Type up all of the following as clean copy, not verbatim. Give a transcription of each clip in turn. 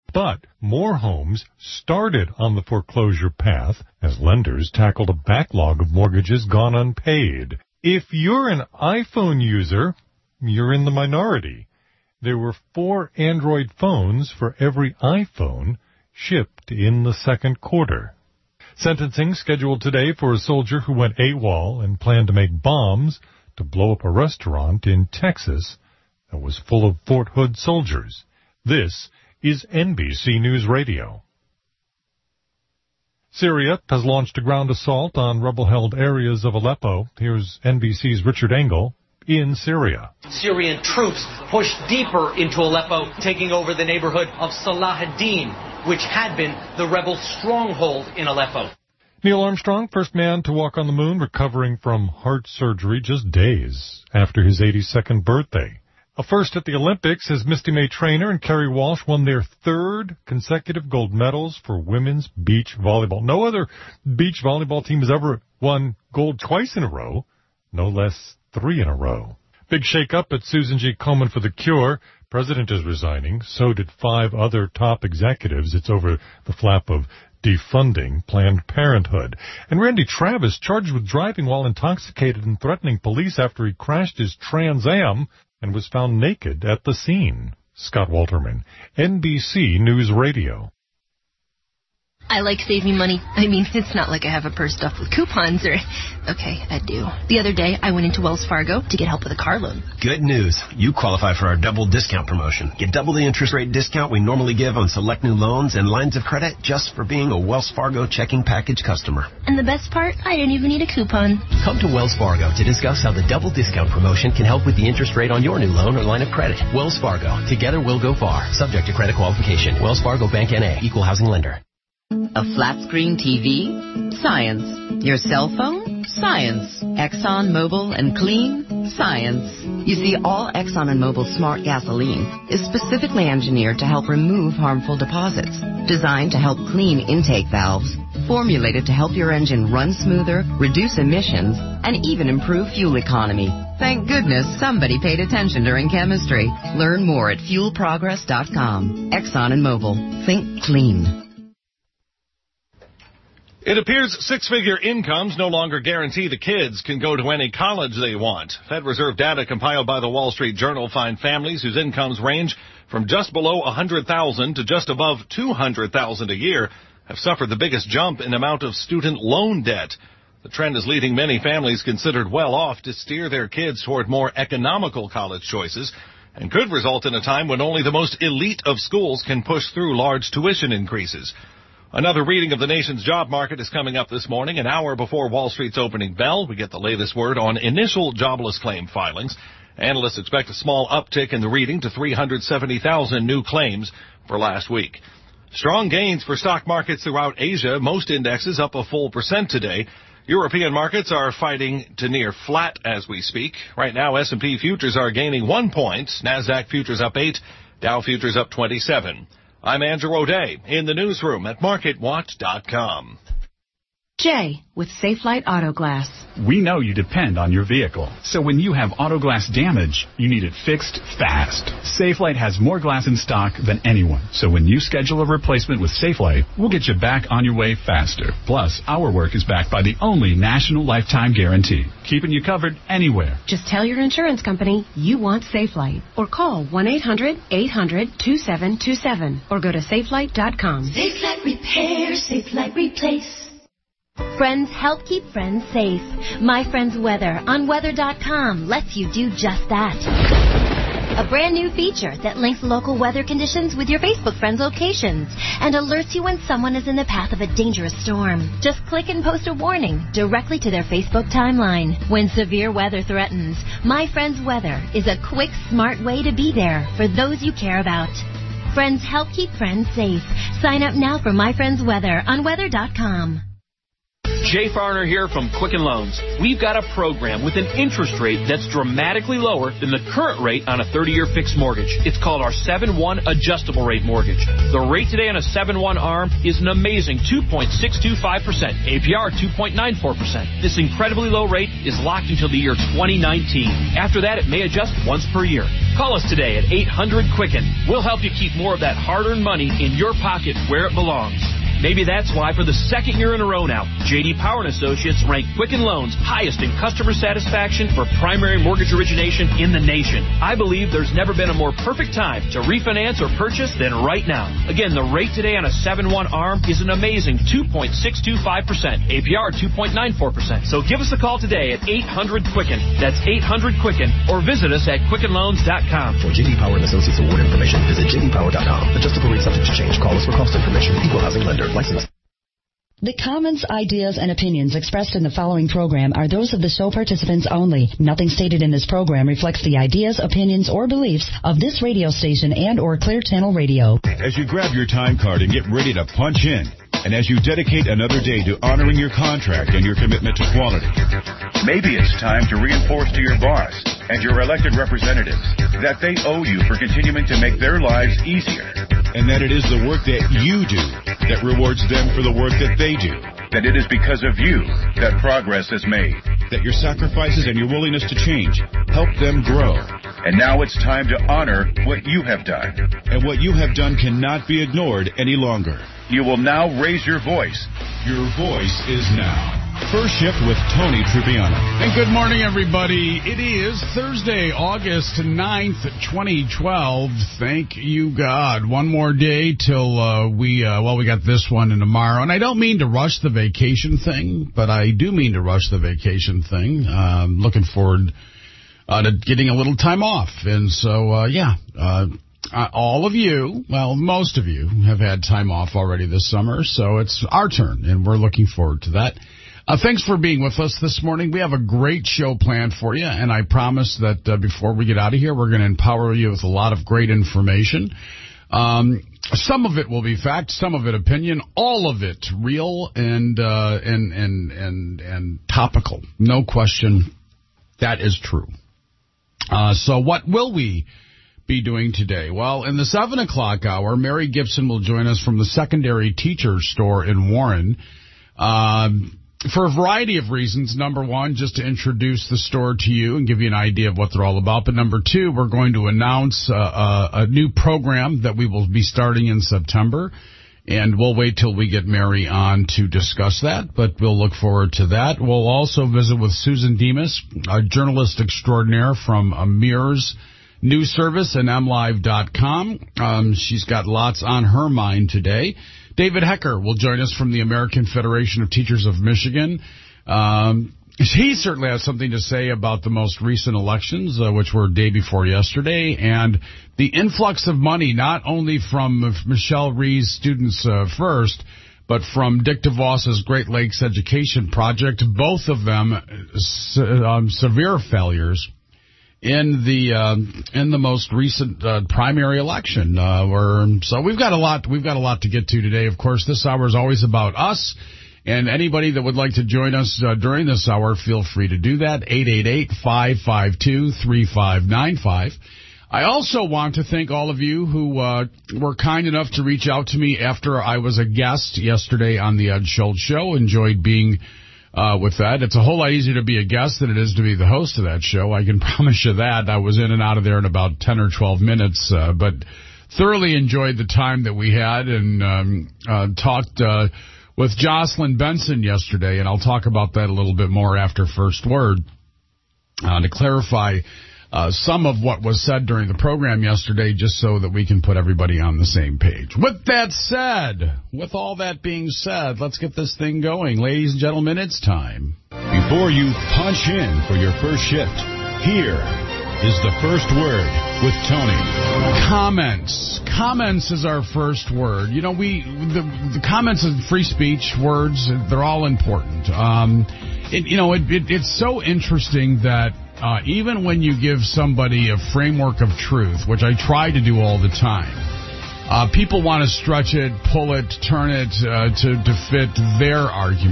But more homes started on the foreclosure path as lenders tackled a backlog of mortgages gone unpaid. If you're an iPhone user, you're in the minority. There were 4 Android phones for every iPhone shipped in the second quarter. Sentencing scheduled today for a soldier who went AWOL and planned to make bombs to blow up a restaurant in Texas that was full of Fort Hood soldiers. This is NBC News Radio. Syria has launched a ground assault on rebel-held areas of Aleppo. Here's NBC's Richard Engel in Syria. Syrian troops pushed deeper into Aleppo, taking over the neighborhood of Salahuddin, which had been the rebel stronghold in Aleppo. Neil Armstrong, first man to walk on the moon, recovering from heart surgery just days after his 82nd birthday. A first at the Olympics as Misty May Traynor and Kerry Walsh won their 3rd consecutive gold medals for women's beach volleyball. No other beach volleyball team has ever won gold twice in a row, no less 3 in a row. Big shake-up at Susan G. Komen for the Cure. President is resigning. So did 5 other top executives. It's over the flap of defunding Planned Parenthood. And Randy Travis charged with driving while intoxicated and threatening police after he crashed his Trans Am and was found naked at the scene. Scott Walterman, NBC News Radio. I like saving money. I mean, it's not like I have a purse stuffed with coupons or... Okay, I do. The other day, I went into Wells Fargo to get help with a car loan. Good news. You qualify for our double discount promotion. Get double the interest rate discount we normally give on select new loans and lines of credit just for being a Wells Fargo checking package customer. And the best part, I didn't even need a coupon. Come to Wells Fargo to discuss how the double discount promotion can help with the interest rate on your new loan or line of credit. Wells Fargo. Together we'll go far. Subject to credit qualification. Wells Fargo Bank N.A. Equal housing lender. A flat-screen TV? Science. Your cell phone? Science. Exxon, Mobil, and Clean? Science. You see, all Exxon and Mobil Smart Gasoline is specifically engineered to help remove harmful deposits, designed to help clean intake valves, formulated to help your engine run smoother, reduce emissions, and even improve fuel economy. Thank goodness somebody paid attention during chemistry. Learn more at fuelprogress.com. Exxon and Mobil. Think clean. It appears six-figure incomes no longer guarantee the kids can go to any college they want. Fed Reserve data compiled by the Wall Street Journal find families whose incomes range from just below $100,000 to just above $200,000 a year have suffered the biggest jump in amount of student loan debt. The trend is leading many families considered well off to steer their kids toward more economical college choices and could result in a time when only the most elite of schools can push through large tuition increases. Another reading of the nation's job market is coming up this morning, an hour before Wall Street's opening bell. We get the latest word on initial jobless claim filings. Analysts expect a small uptick in the reading to 370,000 new claims for last week. Strong gains for stock markets throughout Asia. Most indexes up a full percent today. European markets are fighting to near flat as we speak. Right now, S&P futures are gaining 1 point. NASDAQ futures up 8. Dow futures up 27. I'm Andrew O'Day in the newsroom at MarketWatch.com. Jay with Safelite Auto Glass. We know you depend on your vehicle, so when you have auto glass damage, you need it fixed fast. Safelite has more glass in stock than anyone, so when you schedule a replacement with Safelite, we'll get you back on your way faster. Plus, our work is backed by the only national lifetime guarantee, keeping you covered anywhere. Just tell your insurance company you want Safelite, or call 1-800-800-2727, or go to Safelite.com. Safelite Repair, Safelite Replace. Friends help keep friends safe. My Friends Weather on weather.com lets you do just that. A brand new feature that links local weather conditions with your Facebook friends' locations and alerts you when someone is in the path of a dangerous storm. Just click and post a warning directly to their Facebook timeline. When severe weather threatens, My Friends Weather is a quick, smart way to be there for those you care about. Friends help keep friends safe. Sign up now for My Friends Weather on weather.com. Jay Farner here from Quicken Loans. We've got a program with an interest rate that's dramatically lower than the current rate on a 30-year fixed mortgage. It's called our 7-1 adjustable rate mortgage. The rate today on a 7-1 ARM is an amazing 2.625%, APR 2.94%. This incredibly low rate is locked until the year 2019. After that, it may adjust once per year. Call us today at 800-QUICKEN. We'll help you keep more of that hard-earned money in your pocket where it belongs. Maybe that's why for the second year in a row now, J.D. Power & Associates ranked Quicken Loans highest in customer satisfaction for primary mortgage origination in the nation. I believe there's never been a more perfect time to refinance or purchase than right now. Again, the rate today on a 7-1 ARM is an amazing 2.625%, APR 2.94%. So give us a call today at 800-QUICKEN. That's 800-QUICKEN, or visit us at QuickenLoans.com. For J.D. Power & Associates award information, visit jdpower.com. Adjustable rate subject to change. Call us for cost information. Equal housing lender. License. The comments, ideas, and opinions expressed in the following program are those of the show participants only. Nothing stated in this program reflects the ideas, opinions, or beliefs of this radio station and or Clear Channel Radio. As you grab your time card and get ready to punch in, and as you dedicate another day to honoring your contract and your commitment to quality, maybe it's time to reinforce to your boss and your elected representatives that they owe you for continuing to make their lives easier. And that it is the work that you do that rewards them for the work that they do. That it is because of you that progress is made. That your sacrifices and your willingness to change help them grow. And now it's time to honor what you have done. And what you have done cannot be ignored any longer. You will now raise your voice. Your voice is now. First Shift with Tony Triviano. And good morning, everybody. It is Thursday, August 9th, 2012. Thank you, God. One more day till we got this one and tomorrow. And I don't mean to rush the vacation thing, but I do mean to rush the vacation thing. Looking forward to getting a little time off. And so, all of you, well, most of you have had time off already this summer, so it's our turn, and we're looking forward to that. Thanks for being with us this morning. We have a great show planned for you, and I promise that before we get out of here, we're going to empower you with a lot of great information. Some of it will be fact, some of it opinion, all of it real and topical. No question, that is true. So what will we be doing today? Well, in the 7 o'clock hour, Mary Gibson will join us from the Secondary Teachers Store in Warren. For a variety of reasons. Number one, just to introduce the store to you and give you an idea of what they're all about. But number two, we're going to announce a new program that we will be starting in September. And we'll wait till we get Mary on to discuss that, but we'll look forward to that. We'll also visit with Susan Demas, a journalist extraordinaire from Mirrors News Service and MLive.com. She's got lots on her mind today. David Hecker will join us from the American Federation of Teachers of Michigan. He certainly has something to say about the most recent elections, which were day before yesterday, and the influx of money, not only from Michelle Rhee's Students First, but from Dick DeVos's Great Lakes Education Project, both of them severe failures in the most recent primary election. So we've got a lot to get to today. Of course, this hour is always about us, and anybody that would like to join us during this hour, feel free to do that. 888-552-3595. I also want to thank all of you who were kind enough to reach out to me after I was a guest yesterday on the Ed Schultz Show. Enjoyed being with that. It's a whole lot easier to be a guest than it is to be the host of that show. I can promise you that. I was in and out of there in about 10 or 12 minutes, but thoroughly enjoyed the time that we had and talked with Jocelyn Benson yesterday, and I'll talk about that a little bit more after First Word to clarify some of what was said during the program yesterday, just so that we can put everybody on the same page. With that said, with all that being said, let's get this thing going. Ladies and gentlemen, it's time. Before you punch in for your first shift, here is the First Word with Tony. Comments. Comments is our first word. You know, the comments and free speech words, they're all important. It's so interesting that even when you give somebody a framework of truth, which I try to do all the time, people want to stretch it, pull it, turn it to fit their argument.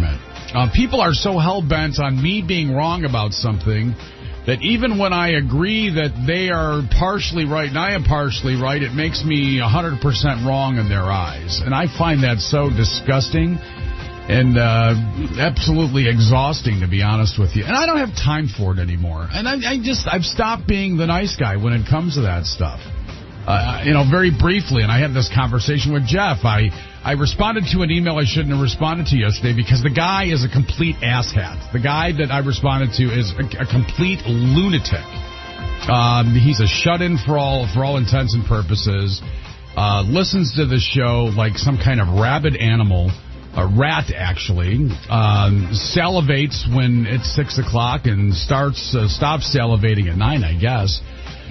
People are so hell-bent on me being wrong about something that even when I agree that they are partially right and I am partially right, it makes me 100% wrong in their eyes. And I find that so disgusting and absolutely exhausting, to be honest with you. And I don't have time for it anymore. And I've stopped being the nice guy when it comes to that stuff. Very briefly, and I had this conversation with Jeff. I responded to an email I shouldn't have responded to yesterday because the guy is a complete asshat. The guy that I responded to is a complete lunatic. He's a shut-in for all intents and purposes. Listens to the show like some kind of rabid animal. A rat, actually. Salivates when it's 6 o'clock and stops salivating at 9, I guess.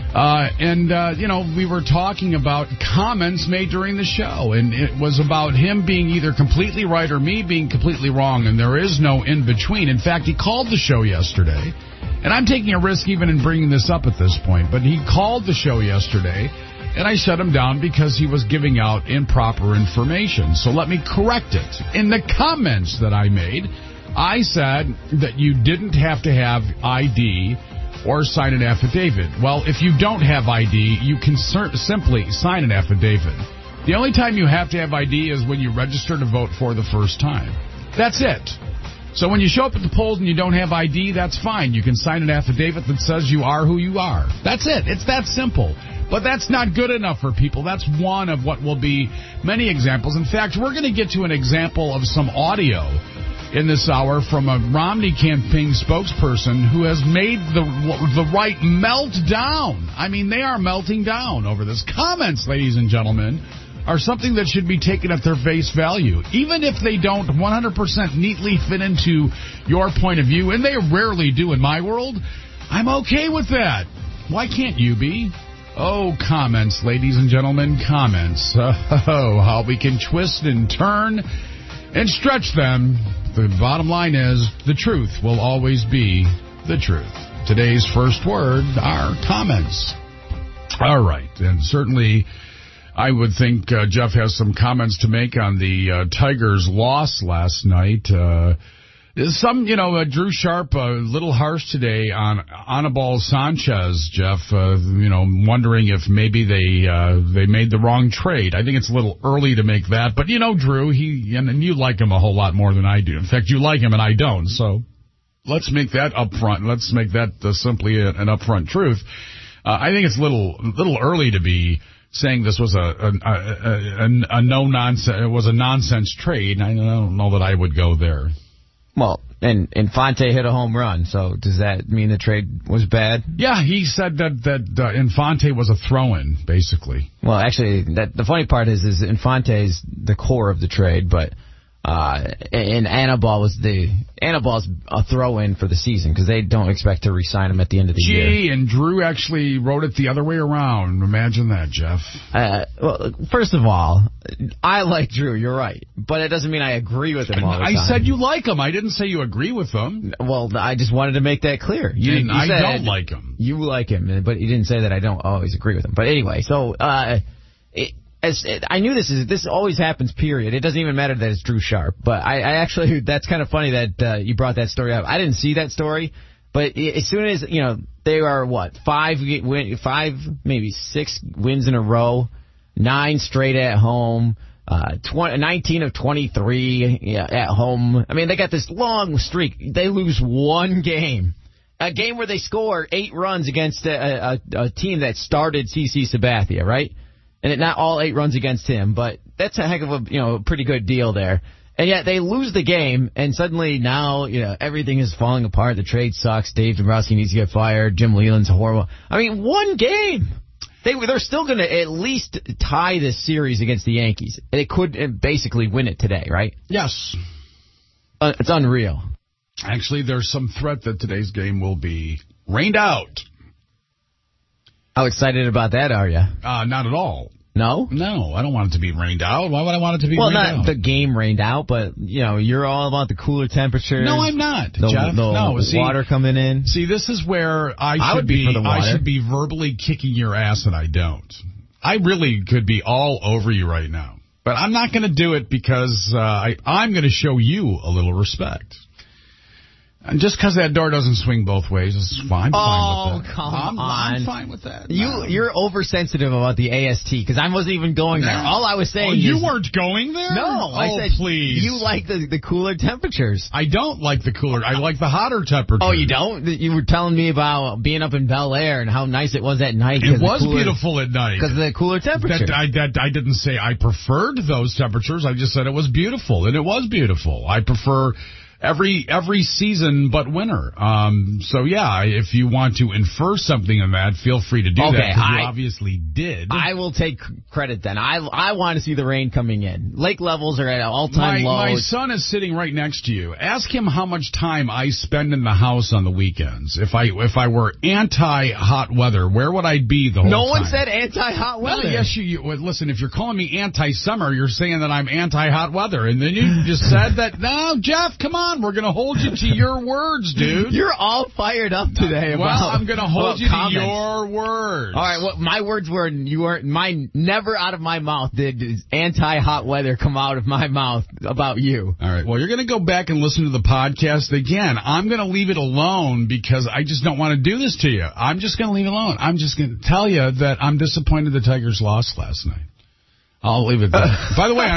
We were talking about comments made during the show, and it was about him being either completely right or me being completely wrong, and there is no in-between. In fact, he called the show yesterday, and I'm taking a risk even in bringing this up at this point, but he called the show yesterday, and I shut him down because he was giving out improper information. So let me correct it. In the comments that I made, I said that you didn't have to have ID or sign an affidavit. Well, if you don't have ID, you can simply sign an affidavit. The only time you have to have ID is when you register to vote for the first time. That's it. So when you show up at the polls and you don't have ID, that's fine. You can sign an affidavit that says you are who you are. That's it. It's that simple. But that's not good enough for people. That's one of what will be many examples. In fact, we're going to get to an example of some audio in this hour from a Romney campaign spokesperson who has made the right melt down. I mean, they are melting down over this. Comments, ladies and gentlemen, are something that should be taken at their face value. Even if they don't 100% neatly fit into your point of view, and they rarely do in my world, I'm okay with that. Why can't you be? Oh, comments, ladies and gentlemen, comments. Oh, how we can twist and turn and stretch them. The bottom line is, the truth will always be the truth. Today's first word are comments. All right, and certainly I would think Jeff has some comments to make on the Tigers' loss last night. Drew Sharp a little harsh today on Anibal Sanchez, Jeff, wondering if maybe they made the wrong trade. I think it's a little early to make that. But, Drew, and you like him a whole lot more than I do. In fact, you like him and I don't. So let's make that upfront. Let's make that simply an upfront truth. I think it's a little early to be saying this was a no-nonsense, it was a nonsense trade. I don't know that I would go there. Well, and Infante hit a home run, so does that mean the trade was bad? Yeah, he said that Infante was a throw-in, basically. Well, actually, the funny part is Infante's the core of the trade, but and Anibal's a throw-in for the season because they don't expect to re-sign him at the end of the year. And Drew actually wrote it the other way around. Imagine that, Jeff. Well, first of all, I like Drew. You're right, but it doesn't mean I agree with him all the time. I said you like him. I didn't say you agree with him. Well, I just wanted to make that clear. I don't like him. You like him, but you didn't say that I don't always agree with him. But anyway, so I knew this always happens, period. It doesn't even matter that it's Drew Sharp. But I actually, that's kind of funny that you brought that story up. I didn't see that story. But as soon as, they are, 5, maybe 6 wins in a row, 9 straight at home, 19 of 23 at home. I mean, they got this long streak. They lose one game. A game where they score 8 runs against a team that started CC Sabathia, right? And not all 8 runs against him, but that's a heck of a pretty good deal there. And yet they lose the game, and suddenly now everything is falling apart. The trade sucks. Dave Dombrowski needs to get fired. Jim Leland's horrible. I mean, one game. They're still going to at least tie this series against the Yankees. They could basically win it today, right? Yes. It's unreal. Actually, there's some threat that today's game will be rained out. How excited about that are you? Not at all. No? No, I don't want it to be rained out. Why would I want it to be rained out? Well, not the game rained out, but, you're all about the cooler temperatures. No, I'm not, Jeff. The water coming in. See, this is where I should be verbally kicking your ass, and I don't. I really could be all over you right now. But I'm not going to do it because I'm going to show you a little respect. And just because that door doesn't swing both ways is fine. Oh, fine with that. come on. I'm fine with that. You're oversensitive about the AST, because I wasn't even going there. All I was saying you weren't going there? No. I said, please. You like the cooler temperatures. I don't like the cooler. I like the hotter temperatures. Oh, you don't? You were telling me about being up in Bel Air and how nice it was at night. It was beautiful at night. Because of the cooler temperature. I didn't say I preferred those temperatures. I just said it was beautiful, and it was beautiful. I prefer every season but winter. So yeah, if you want to infer something in that, feel free to do that, because you obviously did. I will take credit then. I want to see the rain coming in. Lake levels are at all-time lows. My son is sitting right next to you. Ask him how much time I spend in the house on the weekends. If I were anti-hot weather, where would I be the whole time? No one said anti-hot weather. Well, yes, you listen, if you're calling me anti-summer, you're saying that I'm anti-hot weather. And then you just said that, no, Jeff, come on. We're going to hold you to your words, dude. You're all fired up today about I'm going to hold you comments. to your words. All right, well, my words were, mine never out of my mouth did anti-hot weather come out of my mouth about you. All right, well, you're going to go back and listen to the podcast again. I'm going to leave it alone because I just don't want to do this to you. I'm just going to leave it alone. I'm just going to tell you that I'm disappointed the Tigers lost last night. I'll leave it there. By the way,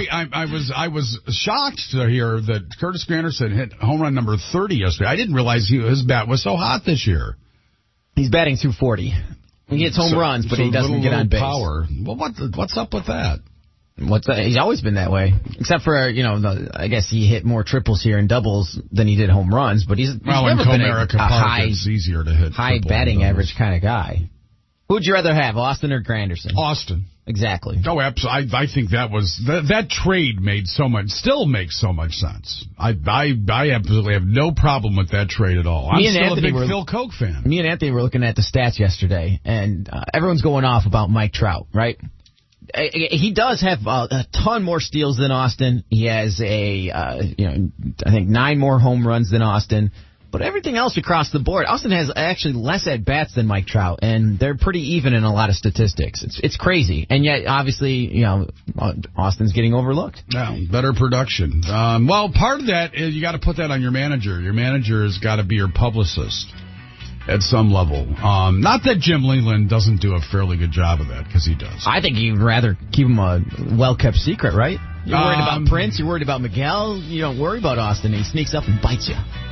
I was shocked to hear that Curtis Granderson hit home run number 30 yesterday. I didn't realize his bat was so hot this year. He's batting 240. He hits home runs, but he doesn't get on base. Power. Well, what's up with that? He's always been that way, except for I guess he hit more triples here and doubles than he did home runs. But he's never been a high, it's easier to hit high batting average kind of guy. Who'd you rather have, Austin or Granderson? Austin. Exactly. Oh, absolutely. I think that trade still makes so much sense. I absolutely have no problem with that trade at all. I'm still a big Phil Koch fan. Me and Anthony were looking at the stats yesterday, and everyone's going off about Mike Trout, right? He does have a ton more steals than Austin. He has I think 9 more home runs than Austin. But everything else across the board, Austin has actually less at-bats than Mike Trout, and they're pretty even in a lot of statistics. It's crazy. And yet, obviously, Austin's getting overlooked. Yeah, better production. Well, part of that is you got to put that on your manager. Your manager has got to be your publicist at some level. Not that Jim Leland doesn't do a fairly good job of that, because he does. I think you'd rather keep him a well-kept secret, right? You're worried about Prince, you're worried about Miguel, you don't worry about Austin. He sneaks up and bites you.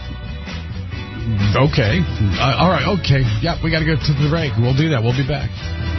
Okay. All right, okay. Yeah, we got to go to the break. We'll do that. We'll be back.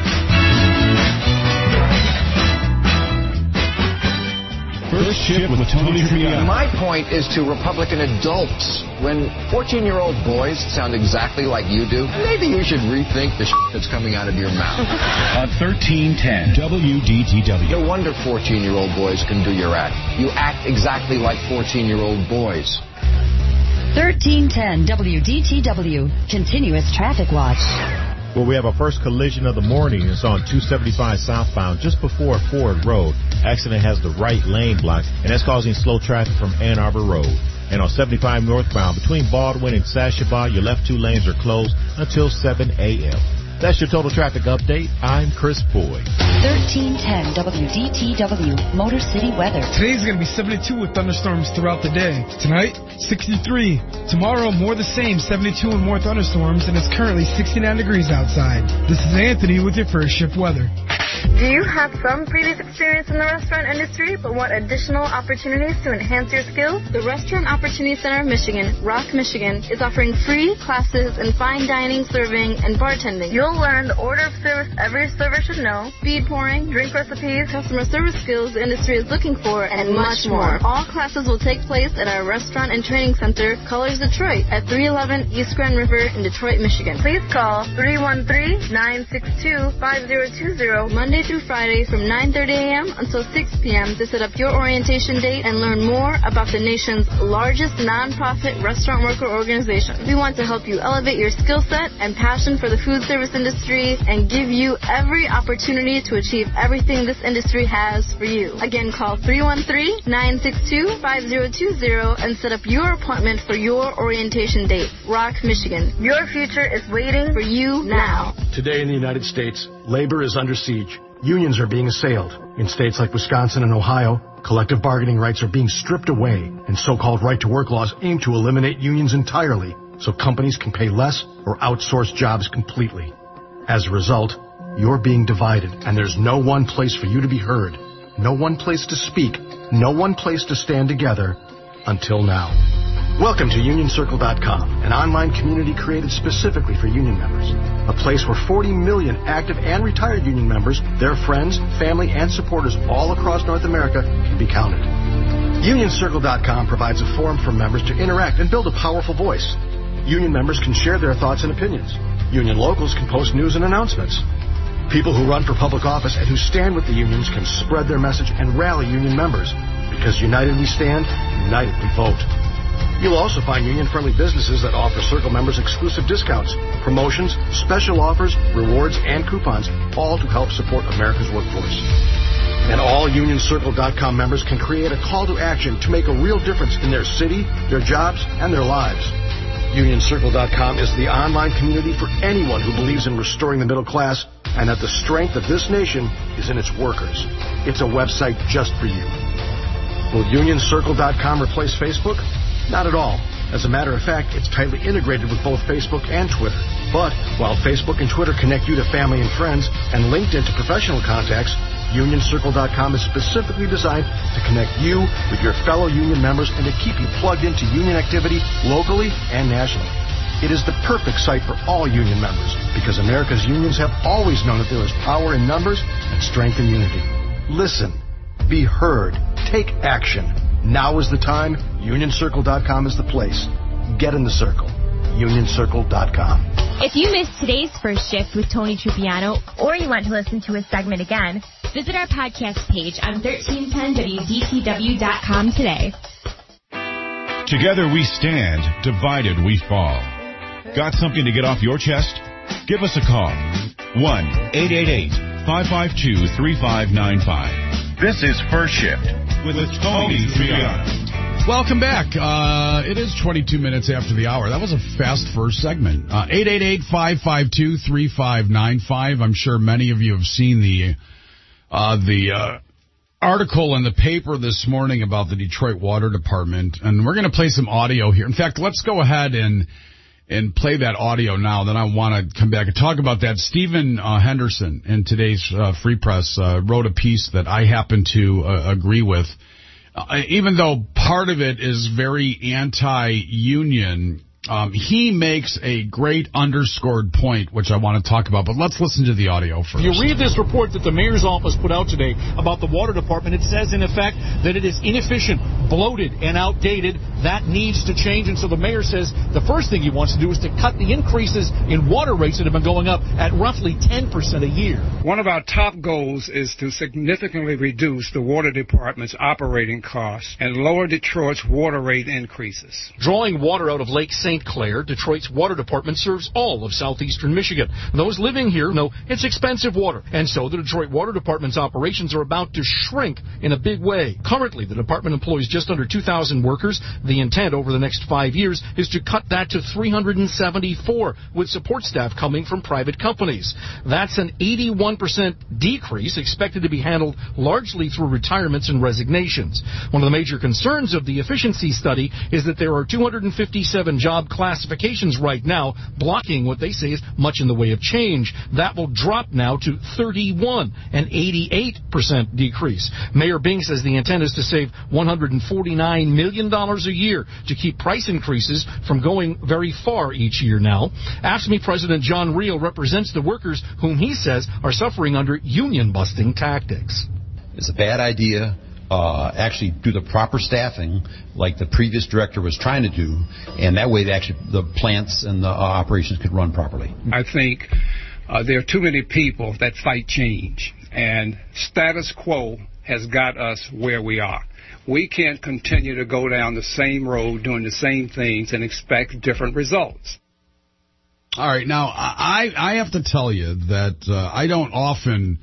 First Shift with Tony Triano. My point is to Republican adults. When 14-year-old boys sound exactly like you do, maybe you should rethink the that's coming out of your mouth. On 1310 WDTW. No wonder 14-year-old boys can do your act. You act exactly like 14-year-old boys. 1310 WDTW, Continuous Traffic Watch. Well, we have our first collision of the morning. It's on 275 southbound, just before Ford Road. Accident has the right lane blocked, and that's causing slow traffic from Ann Arbor Road. And on 75 northbound, between Baldwin and Sashabaw, your left 2 lanes are closed until 7 a.m. That's your total traffic update. I'm Chris Boyd. 1310 WDTW, Motor City Weather. Today's going to be 72 with thunderstorms throughout the day. Tonight, 63. Tomorrow, more the same, 72 and more thunderstorms, and it's currently 69 degrees outside. This is Anthony with your First Shift weather. Do you have some previous experience in the restaurant industry but want additional opportunities to enhance your skills? The Restaurant Opportunity Center of Michigan, Rock, Michigan, is offering free classes in fine dining, serving, and bartending. You'll learn the order of service every server should know, speed pouring, drink recipes, customer service skills the industry is looking for, and much more. All classes will take place at our Restaurant and Training Center, Colors Detroit, at 311 East Grand River in Detroit, Michigan. Please call 313-962-5020 Monday through Friday from 9:30 a.m. until 6 p.m. to set up your orientation date and learn more about the nation's largest nonprofit restaurant worker organization. We want to help you elevate your skill set and passion for the food service industry and give you every opportunity to achieve everything this industry has for you. Again, call 313-962-5020 and set up your appointment for your orientation date. Rock, Michigan. Your future is waiting for you now. Today in the United States, labor is under siege. Unions are being assailed. In states like Wisconsin and Ohio, collective bargaining rights are being stripped away, and so-called right-to-work laws aim to eliminate unions entirely so companies can pay less or outsource jobs completely. As a result, you're being divided, and there's no one place for you to be heard, no one place to speak, no one place to stand together until now. Welcome to UnionCircle.com, an online community created specifically for union members. A place where 40 million active and retired union members, their friends, family, and supporters all across North America can be counted. UnionCircle.com provides a forum for members to interact and build a powerful voice. Union members can share their thoughts and opinions. Union locals can post news and announcements. People who run for public office and who stand with the unions can spread their message and rally union members. Because united we stand, united we vote. You'll also find union-friendly businesses that offer Circle members exclusive discounts, promotions, special offers, rewards, and coupons, all to help support America's workforce. And all UnionCircle.com members can create a call to action to make a real difference in their city, their jobs, and their lives. UnionCircle.com is the online community for anyone who believes in restoring the middle class and that the strength of this nation is in its workers. It's a website just for you. Will UnionCircle.com replace Facebook? Not at all. As a matter of fact, it's tightly integrated with both Facebook and Twitter. But while Facebook and Twitter connect you to family and friends and LinkedIn to professional contacts, UnionCircle.com is specifically designed to connect you with your fellow union members and to keep you plugged into union activity locally and nationally. It is the perfect site for all union members because America's unions have always known that there is power in numbers and strength in unity. Listen, be heard, take action. Now is the time. UnionCircle.com is the place. Get in the circle. UnionCircle.com. If you missed today's First Shift with Tony Trupiano, or you want to listen to a segment again, visit our podcast page on 1310WDTW.com today. Together we stand, divided we fall. Got something to get off your chest? Give us a call. 1-888-552-3595. This is First Shift with Tony Triano. Welcome back. It is 22 minutes after the hour. That was a fast first segment. 888-552-3595. I'm sure many of you have seen the article in the paper this morning about the Detroit Water Department, and we're going to play some audio here. In fact, let's go ahead and play that audio now. Then I want to come back and talk about that. Stephen Henderson in today's Free Press wrote a piece that I happen to agree with. Even though part of it is very anti-union, he makes a great underscored point, which I want to talk about. But let's listen to the audio first. You read this report that the mayor's office put out today about the water department. It says, in effect, that it is inefficient, bloated, and outdated. That needs to change. And so the mayor says the first thing he wants to do is to cut the increases in water rates that have been going up at roughly 10% a year. One of our top goals is to significantly reduce the water department's operating costs and lower Detroit's water rate increases. Drawing water out of Lake St. Clair, Detroit's water department serves all of southeastern Michigan. Those living here know it's expensive water, and so the Detroit Water Department's operations are about to shrink in a big way. Currently, the department employs just under 2,000 workers. The intent over the next 5 years is to cut that to 374, with support staff coming from private companies. That's an 81% decrease, expected to be handled largely through retirements and resignations. One of the major concerns of the efficiency study is that there are 257 job classifications right now, blocking what they say is much in the way of change. That will drop now to 31, an 88% decrease. Mayor Bing says the intent is to save $149 million a year to keep price increases from going very far each year now. AFSCME President John Reel represents the workers whom he says are suffering under union-busting tactics. It's a bad idea. Actually do the proper staffing like the previous director was trying to do, and that way the plants and the operations could run properly. I think there are too many people that fight change, and status quo has got us where we are. We can't continue to go down the same road doing the same things and expect different results. All right, now I have to tell you that I don't often.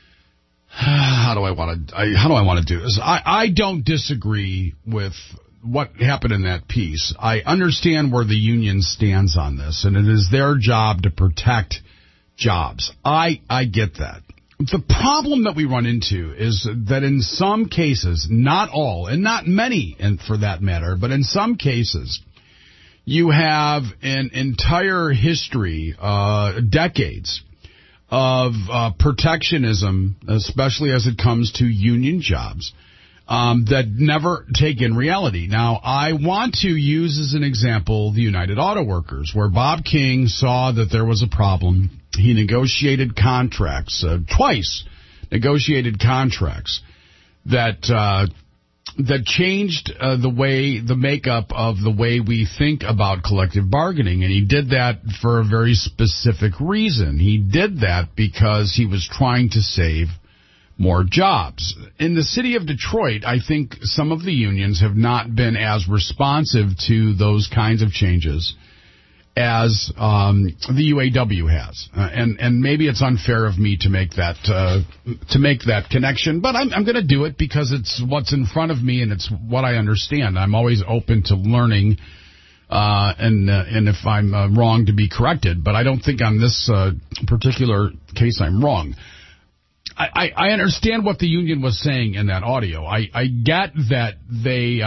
How do I want to do this? I don't disagree with what happened in that piece. I understand where the union stands on this, and it is their job to protect jobs. I get that. the problem that we run into is that in some cases, not all, and not many, and for that matter, but in some cases, you have an entire history, decades of protectionism, especially as it comes to union jobs, that never take in reality. Now, I want to use as an example the United Auto Workers, where Bob King saw that there was a problem. He negotiated contracts, twice negotiated contracts that changed the makeup of the way we think about collective bargaining. And he did that for a very specific reason. He did that because he was trying to save more jobs. In the city of Detroit, I think some of the unions have not been as responsive to those kinds of changes as the UAW has, and maybe it's unfair of me to make that connection, but I'm going to do it because it's what's in front of me and it's what I understand. I'm always open to learning, and if I'm wrong, to be corrected. But I don't think on this particular case I'm wrong. I understand what the union was saying in that audio. I get that they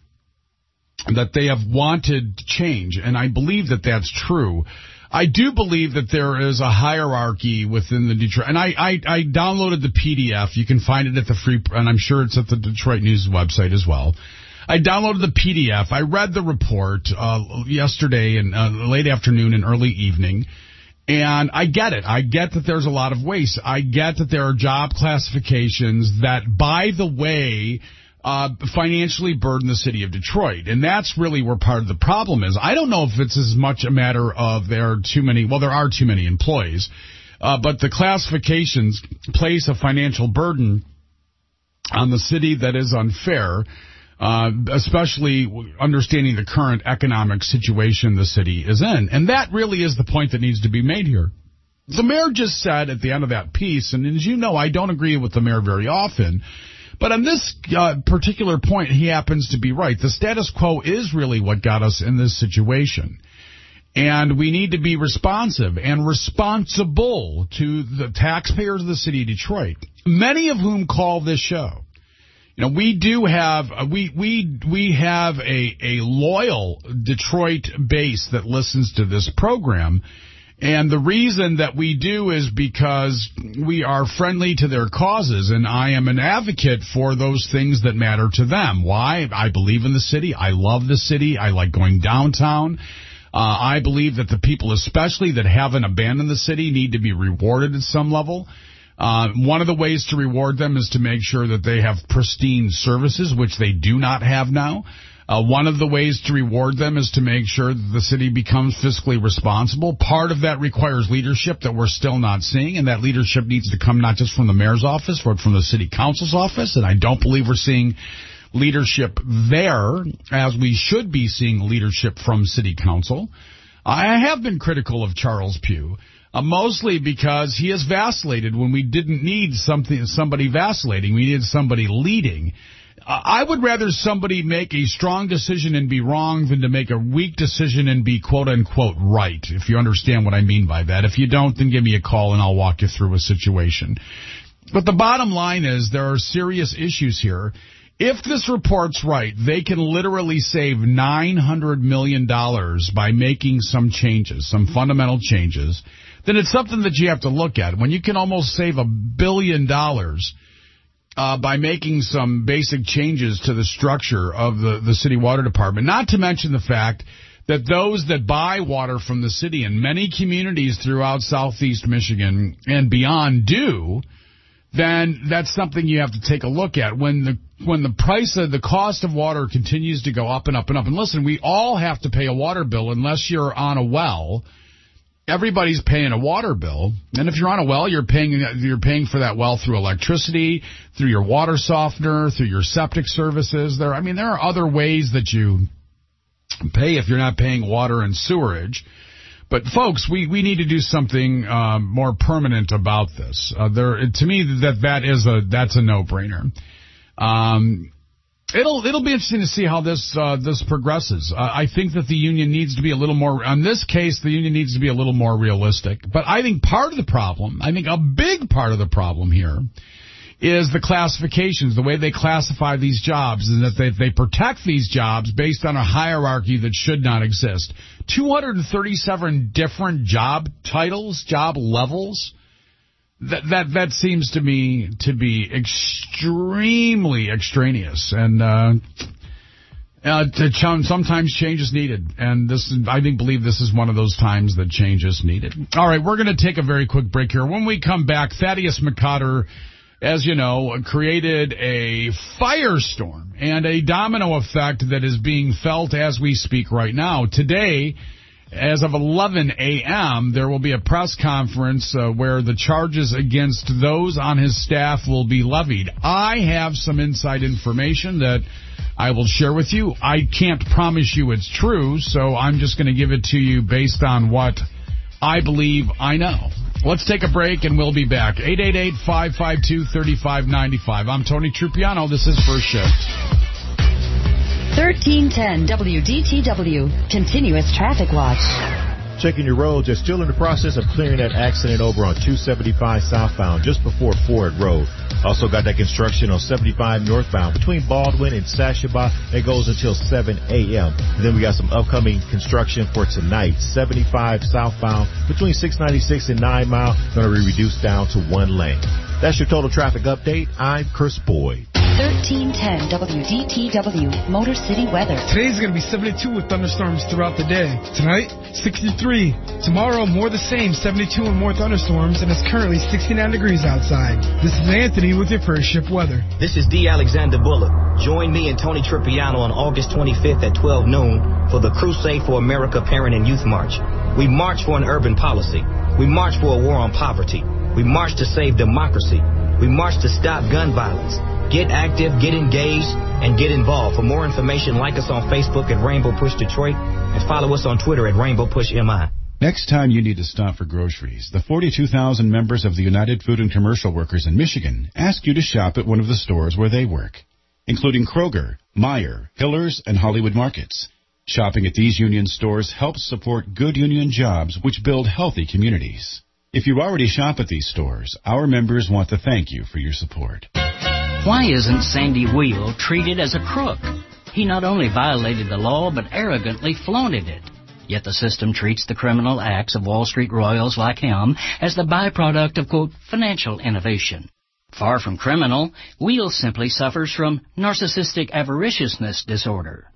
have wanted change, and I believe that that's true. I do believe that there is a hierarchy within the Detroit, and I downloaded the PDF. You can find it at the free, and I'm sure it's at the Detroit News website as well. I downloaded the PDF. I read the report yesterday and late afternoon and early evening, and I get it. I get that there's a lot of waste. I get that there are job classifications that, by the way, financially burden the city of Detroit. And that's really where part of the problem is. I don't know if it's as much a matter of there are too many employees, but the classifications place a financial burden on the city that is unfair, especially understanding the current economic situation the city is in. And that really is the point that needs to be made here. The mayor just said at the end of that piece, and as you know, I don't agree with the mayor very often, but on this particular point, he happens to be right. The status quo is really what got us in this situation. And we need to be responsive and responsible to the taxpayers of the city of Detroit, many of whom call this show. You know, we do have we have a loyal Detroit base that listens to this program. And the reason that we do is because we are friendly to their causes, and I am an advocate for those things that matter to them. Why? I believe in the city. I love the city. I like going downtown. I believe that the people, especially that haven't abandoned the city, need to be rewarded at some level. One of the ways to reward them is to make sure that they have pristine services, which they do not have now. One of the ways to reward them is to make sure that the city becomes fiscally responsible. Part of that requires leadership that we're still not seeing, and that leadership needs to come not just from the mayor's office, but from the city council's office, and I don't believe we're seeing leadership there as we should be seeing leadership from city council. I have been critical of Charles Pugh, mostly because he has vacillated when we didn't need somebody vacillating. We needed somebody leading. I would rather somebody make a strong decision and be wrong than to make a weak decision and be quote-unquote right, if you understand what I mean by that. If you don't, then give me a call and I'll walk you through a situation. But the bottom line is there are serious issues here. If this report's right, they can literally save $900 million by making some changes, some fundamental changes. Then it's something that you have to look at. When you can almost save $1 billion by making some basic changes to the structure of the city water department, not to mention the fact that those that buy water from the city in many communities throughout southeast Michigan and beyond do, then that's something you have to take a look at. When the price of the cost of water continues to go up and up and up, and listen, we all have to pay a water bill unless you're on a well. Everybody's paying a water bill, and if you're on a well, you're paying for that well through electricity, through your water softener, through your septic services. There are other ways that you pay if you're not paying water and sewerage. But folks, we need to do something more permanent about this. To me, that's a no-brainer. It'll be interesting to see how this progresses. I think that the union needs to be a little more, on this case, the union needs to be a little more realistic. But I think a big part of the problem here is the classifications, the way they classify these jobs, and that they protect these jobs based on a hierarchy that should not exist. 237 different job titles, job levels. That seems to me to be extremely extraneous, and sometimes change is needed. And I believe this is one of those times that change is needed. All right, we're going to take a very quick break here. When we come back, Thaddeus McCotter, as you know, created a firestorm and a domino effect that is being felt as we speak right now. Today, as of 11 a.m., there will be a press conference where the charges against those on his staff will be levied. I have some inside information that I will share with you. I can't promise you it's true, so I'm just going to give it to you based on what I believe I know. Let's take a break, and we'll be back. 888-552-3595. I'm Tony Trupiano. This is First Shift. 1310 WDTW, Continuous Traffic Watch. Checking your roads. They're still in the process of clearing that accident over on 275 southbound, just before Ford Road. Also got that construction on 75 northbound between Baldwin and Sashaba. It goes until 7 a.m. And then we got some upcoming construction for tonight. 75 southbound between 696 and 9 Mile. Going to be reduced down to 1 lane. That's your total traffic update. I'm Chris Boyd. 1310 WDTW, Motor City weather. Today's going to be 72 with thunderstorms throughout the day. Tonight, 63. Tomorrow, more the same, 72 and more thunderstorms, and it's currently 69 degrees outside. This is Anthony with your First Shift weather. This is D. Alexander Bullock. Join me and Tony Tripiano on August 25th at 12 noon for the Crusade for America Parent and Youth March. We march for an urban policy. We march for a war on poverty. We march to save democracy. We march to stop gun violence. Get active, get engaged, and get involved. For more information, like us on Facebook at Rainbow Push Detroit and follow us on Twitter at Rainbow Push MI. Next time you need to stop for groceries, the 42,000 members of the United Food and Commercial Workers in Michigan ask you to shop at one of the stores where they work, including Kroger, Meijer, Hillers, and Hollywood Markets. Shopping at these union stores helps support good union jobs which build healthy communities. If you already shop at these stores, our members want to thank you for your support. Why isn't Sandy Wheel treated as a crook? He not only violated the law, but arrogantly flaunted it. Yet the system treats the criminal acts of Wall Street royals like him as the byproduct of, quote, financial innovation. Far from criminal, Wheel simply suffers from narcissistic avariciousness disorder.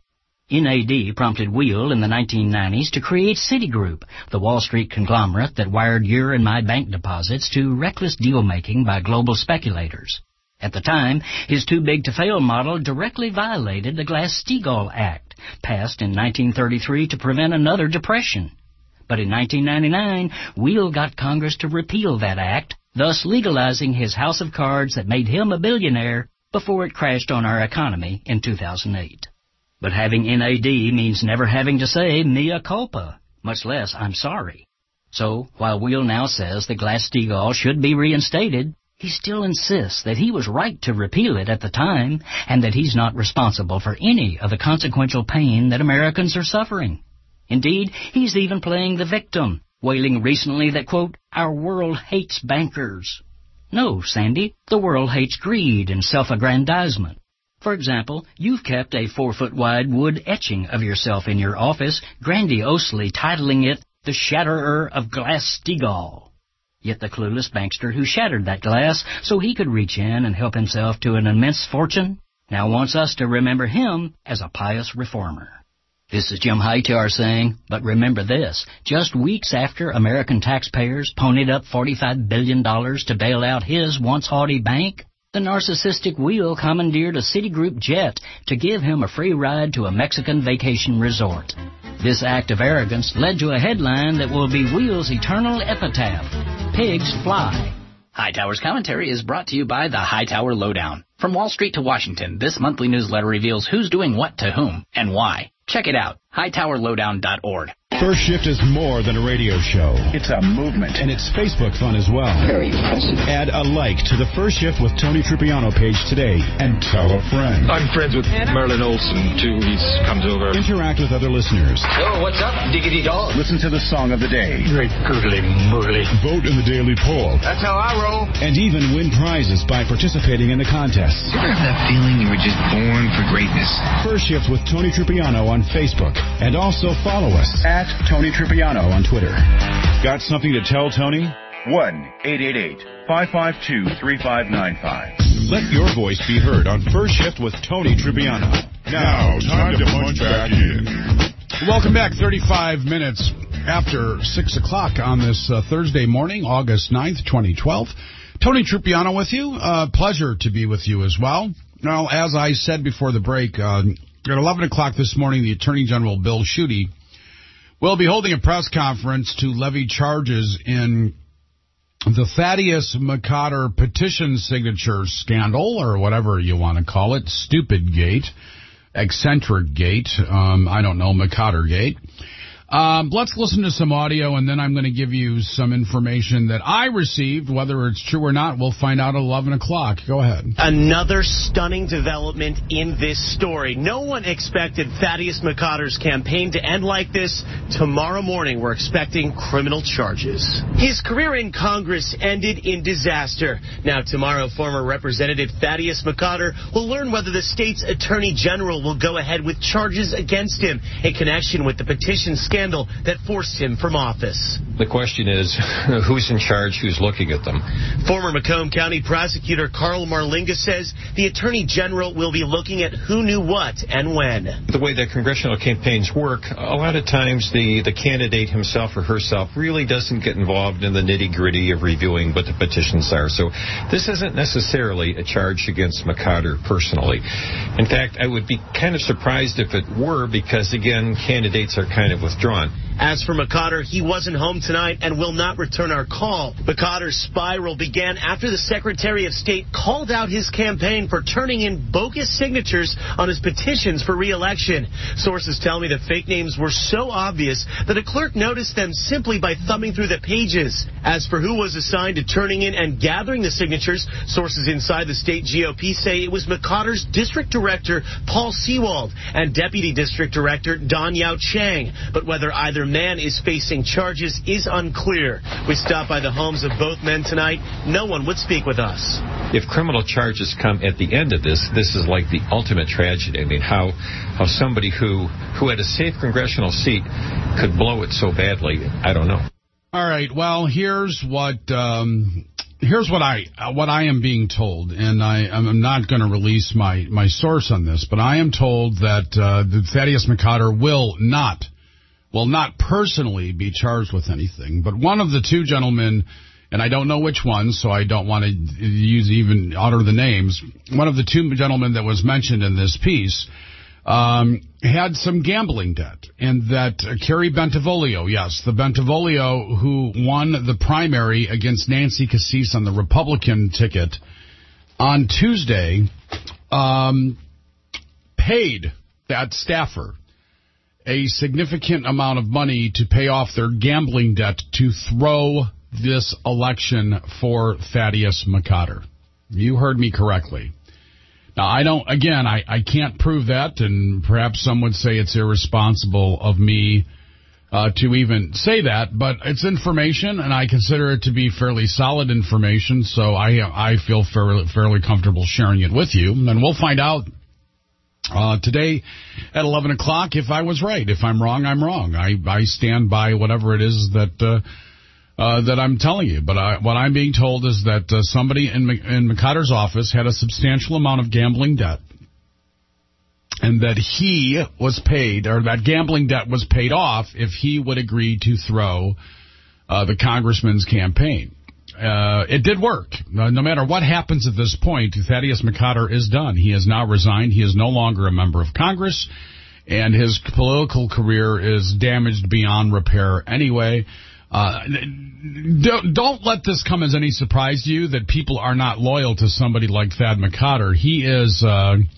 NAD prompted Wheel in the 1990s to create Citigroup, the Wall Street conglomerate that wired your and my bank deposits to reckless deal-making by global speculators. At the time, his too-big-to-fail model directly violated the Glass-Steagall Act, passed in 1933 to prevent another depression. But in 1999, Wheel got Congress to repeal that act, thus legalizing his house of cards that made him a billionaire before it crashed on our economy in 2008. But having NAD means never having to say mea culpa, much less I'm sorry. So, while Wheel now says that Glass-Steagall should be reinstated, he still insists that he was right to repeal it at the time and that he's not responsible for any of the consequential pain that Americans are suffering. Indeed, he's even playing the victim, wailing recently that, quote, our world hates bankers. No, Sandy, the world hates greed and self-aggrandizement. For example, you've kept a 4-foot-wide wood etching of yourself in your office, grandiosely titling it The Shatterer of Glass-Steagall. Yet the clueless bankster who shattered that glass so he could reach in and help himself to an immense fortune now wants us to remember him as a pious reformer. This is Jim Hightower saying, but remember this, just weeks after American taxpayers ponied up $45 billion to bail out his once haughty bank, the narcissistic Wheel commandeered a Citigroup jet to give him a free ride to a Mexican vacation resort. This act of arrogance led to a headline that will be Wheel's eternal epitaph, Pigs Fly. Hightower's commentary is brought to you by the Hightower Lowdown. From Wall Street to Washington, this monthly newsletter reveals who's doing what to whom and why. Check it out, hightowerlowdown.org. First Shift is more than a radio show. It's a movement. And it's Facebook fun as well. Very impressive. Add a like to the First Shift with Tony Tripiano page today and tell a friend. I'm friends with Merlin Olsen, too. He comes over. Interact with other listeners. Oh, what's up, Diggity Dog? Listen to the song of the day. Great googly moogly. Vote in the daily poll. That's how I roll. And even win prizes by participating in the contests. You ever have that feeling you were just born for greatness? First Shift with Tony Tripiano on Facebook. And also follow us at Tony Tripiano on Twitter. Got something to tell Tony? 1-888-552-3595. Let your voice be heard on First Shift with Tony Tripiano. Now, time to punch back in. Welcome back. 35 minutes after 6 o'clock on this Thursday morning, August 9th, 2012. Tony Tripiano with you. Pleasure to be with you as well. Now, as I said before the break, at 11 o'clock this morning, the Attorney General, Bill Schuette, will be holding a press conference to levy charges in the Thaddeus McCotter petition signature scandal, or whatever you want to call it, stupid gate, eccentric gate, I don't know, McCotter gate. Let's listen to some audio, and then I'm going to give you some information that I received. Whether it's true or not, we'll find out at 11 o'clock. Go ahead. Another stunning development in this story. No one expected Thaddeus McCotter's campaign to end like this. Tomorrow morning, we're expecting criminal charges. His career in Congress ended in disaster. Now, tomorrow, former Representative Thaddeus McCotter will learn whether the state's Attorney General will go ahead with charges against him in connection with the petition scandal that forced him from office. The question is, who's in charge, who's looking at them? Former Macomb County Prosecutor Carl Marlinga says the Attorney General will be looking at who knew what and when. The way that congressional campaigns work, a lot of times the candidate himself or herself really doesn't get involved in the nitty-gritty of reviewing what the petitions are. So this isn't necessarily a charge against McCotter personally. In fact, I would be kind of surprised if it were, because, again, candidates are kind of withdrawn. As for McCotter, he wasn't home tonight and will not return our call. McCotter's spiral began after the Secretary of State called out his campaign for turning in bogus signatures on his petitions for re-election. Sources tell me the fake names were so obvious that a clerk noticed them simply by thumbing through the pages. As for who was assigned to turning in and gathering the signatures, sources inside the state GOP say it was McCotter's District Director, Paul Sewald, and Deputy District Director, Don Yao Chang. But whether either man is facing charges is unclear. We stopped by the homes of both men tonight. No one would speak with us. If criminal charges come at the end of this is like the ultimate tragedy. I mean, how somebody who had a safe congressional seat could blow it so badly, I don't know. All right, well, here's what I am being told, and I'm not going to release my source on this, but I am told that Thaddeus McCotter will not personally be charged with anything, but one of the two gentlemen, and I don't know which one, so I don't want to utter the names, one of the two gentlemen that was mentioned in this piece had some gambling debt, and that Kerry Bentivolio, yes, the Bentivolio who won the primary against Nancy Cassis on the Republican ticket on Tuesday, paid that staffer a significant amount of money to pay off their gambling debt to throw this election for Thaddeus McCotter. You heard me correctly. Now, I can't prove that, and perhaps some would say it's irresponsible of me to even say that, but it's information, and I consider it to be fairly solid information, so I feel fairly comfortable sharing it with you, and we'll find out today at 11 o'clock if I was right. If I'm wrong, I'm wrong. I stand by whatever it is that I'm telling you. But what I'm being told is that somebody in McCotter's office had a substantial amount of gambling debt, and that he was paid, or that gambling debt was paid off if he would agree to throw the congressman's campaign. It did work. No matter what happens at this point, Thaddeus McCotter is done. He has now resigned. He is no longer a member of Congress, and his political career is damaged beyond repair anyway. Don't let this come as any surprise to you that people are not loyal to somebody like Thad McCotter. He is,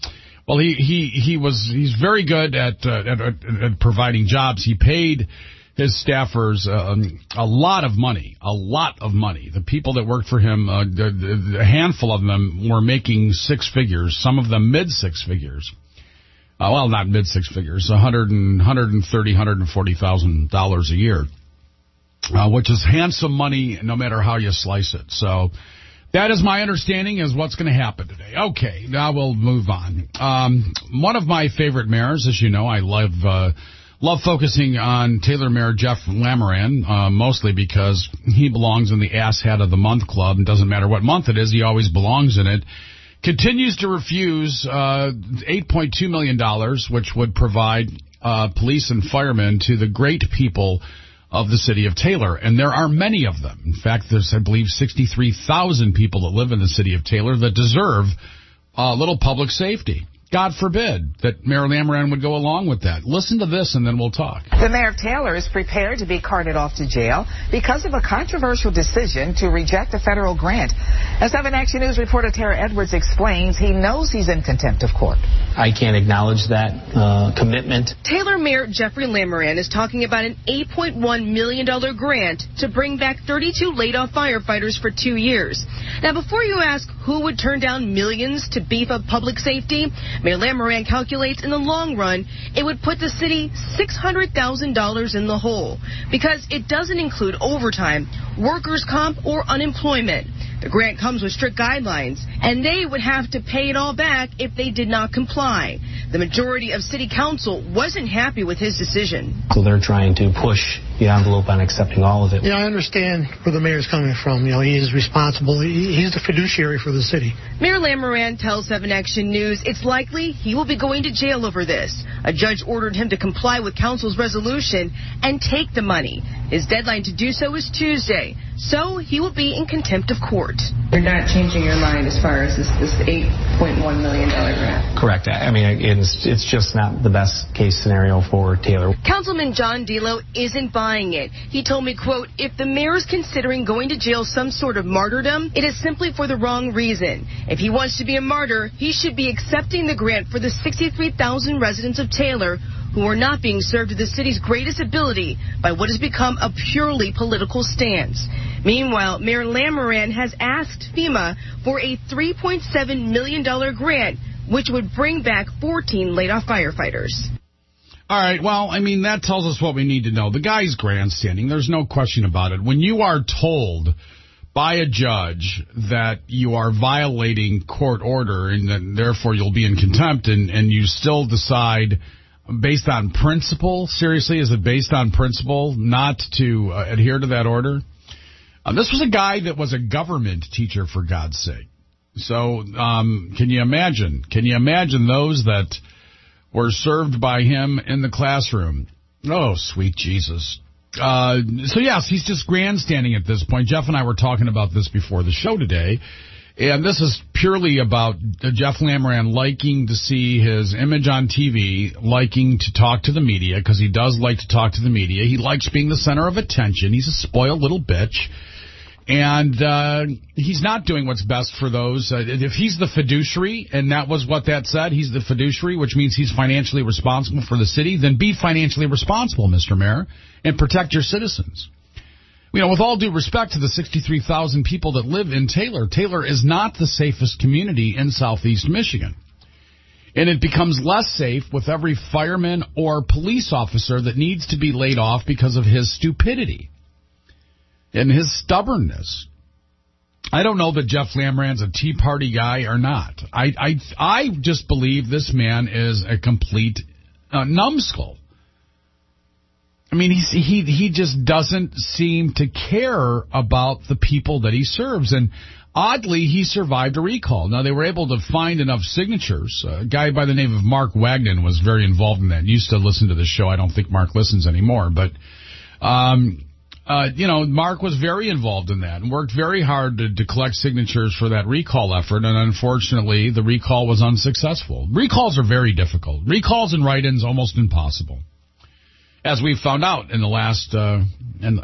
he's very good at providing jobs. He paid his staffers a lot of money. The people that worked for him, a handful of them were making six figures, some of them mid-six figures. Well, not mid-six figures, $130,000, $140,000 a year, which is handsome money no matter how you slice it. So that is my understanding is what's going to happen today. Okay, now we'll move on. One of my favorite mayors, as you know, I love focusing on Taylor Mayor Jeff Lamoran, mostly because he belongs in the Asshat of the Month Club. It doesn't matter what month it is, he always belongs in it. Continues to refuse $8.2 million, which would provide police and firemen to the great people of the city of Taylor. And there are many of them. In fact, there's, I believe, 63,000 people that live in the city of Taylor that deserve a little public safety. God forbid that Mayor Lamoran would go along with that. Listen to this and then we'll talk. The mayor of Taylor is prepared to be carted off to jail because of a controversial decision to reject a federal grant. As 7 Action News reporter Tara Edwards explains, he knows he's in contempt of court. I can't acknowledge that commitment. Taylor Mayor Jeffrey Lamoran is talking about an $8.1 million grant to bring back 32 laid-off firefighters for 2 years. Now, before you ask who would turn down millions to beef up public safety, Mayor Lamoran calculates in the long run, it would put the city $600,000 in the hole because it doesn't include overtime, workers' comp, or unemployment. The grant comes with strict guidelines, and they would have to pay it all back if they did not comply. The majority of city council wasn't happy with his decision. So they're trying to push the envelope on accepting all of it. Yeah, I understand where the mayor's coming from. You know, he is responsible. He's the fiduciary for the city. Mayor Lamoran tells 7 Action News it's likely he will be going to jail over this. A judge ordered him to comply with council's resolution and take the money. His deadline to do so is Tuesday, so he will be in contempt of court. You're not changing your mind as far as this $8.1 million grant? Correct. I mean, it's just not the best case scenario for Taylor. Councilman John Delo isn't buying it. He told me, quote, if the mayor is considering going to jail some sort of martyrdom, it is simply for the wrong reason. If he wants to be a martyr, he should be accepting the grant for the 63,000 residents of Taylor who are not being served to the city's greatest ability by what has become a purely political stance. Meanwhile, Mayor Lamoran has asked FEMA for a $3.7 million grant, which would bring back 14 laid-off firefighters. All right, well, I mean, that tells us what we need to know. The guy's grandstanding. There's no question about it. When you are told by a judge that you are violating court order and that therefore you'll be in contempt and you still decide based on principle, seriously, is it based on principle not to adhere to that order? This was a guy that was a government teacher, for God's sake. So can you imagine? Can you imagine those that were served by him in the classroom? Oh, sweet Jesus. So, yes, he's just grandstanding at this point. Jeff and I were talking about this before the show today. And this is purely about Jeff Lamoran liking to see his image on TV, liking to talk to the media, because he does like to talk to the media. He likes being the center of attention. He's a spoiled little bitch. And he's not doing what's best for those. If he's the fiduciary, and that was what that said, he's the fiduciary, which means he's financially responsible for the city, then be financially responsible, Mr. Mayor, and protect your citizens. You know, with all due respect to the 63,000 people that live in Taylor, Taylor is not the safest community in southeast Michigan. And it becomes less safe with every fireman or police officer that needs to be laid off because of his stupidity and his stubbornness. I don't know that Jeff Lamoran's a Tea Party guy or not. I just believe this man is a complete numbskull. I mean, he just doesn't seem to care about the people that he serves. And oddly, he survived a recall. Now, they were able to find enough signatures. A guy by the name of Mark Wagnon was very involved in that. Used to listen to the show. I don't think Mark listens anymore. But, you know, Mark was very involved in that and worked very hard to collect signatures for that recall effort. And unfortunately, the recall was unsuccessful. Recalls are very difficult. Recalls and write-ins almost impossible. As we found out in the last, in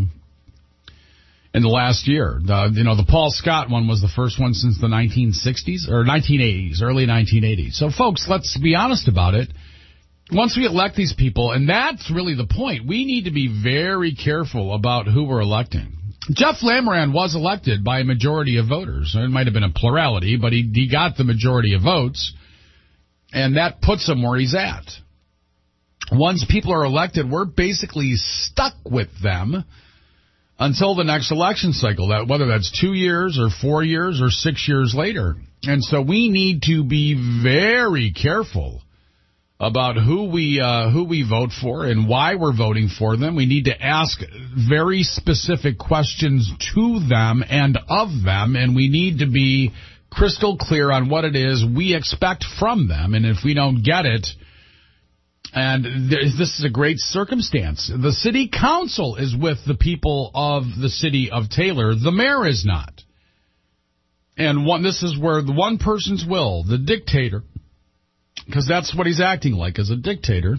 the last year, the Paul Scott one was the first one since the 1960s or 1980s, early 1980s. So, folks, let's be honest about it. once we elect these people, and that's really the point, we need to be very careful about who we're electing. Jeff Lamoran was elected by a majority of voters. It might have been a plurality, but he got the majority of votes, and that puts him where he's at. Once people are elected, we're basically stuck with them until the next election cycle, whether that's 2 years or 4 years or 6 years later. And so we need to be very careful about who we vote for and why we're voting for them. We need to ask very specific questions to them and of them, and we need to be crystal clear on what it is we expect from them. And if we don't get it, and this is a great circumstance, the city council is with the people of the city of Taylor. The mayor is not. And this is where the one person's will, the dictator, because that's what he's acting like, as a dictator.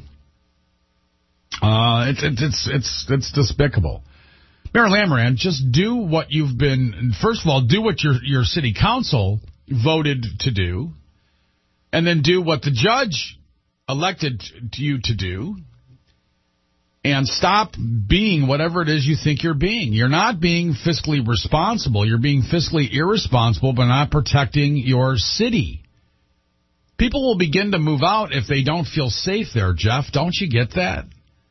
It's despicable. Mayor Lamoran, just do what you've been. First of all, do what your city council voted to do, and then do what the judge elected you to do, and stop being whatever it is you think you're being. You're not being fiscally responsible. You're being fiscally irresponsible by not protecting your city. People will begin to move out if they don't feel safe there, Jeff. Don't you get that?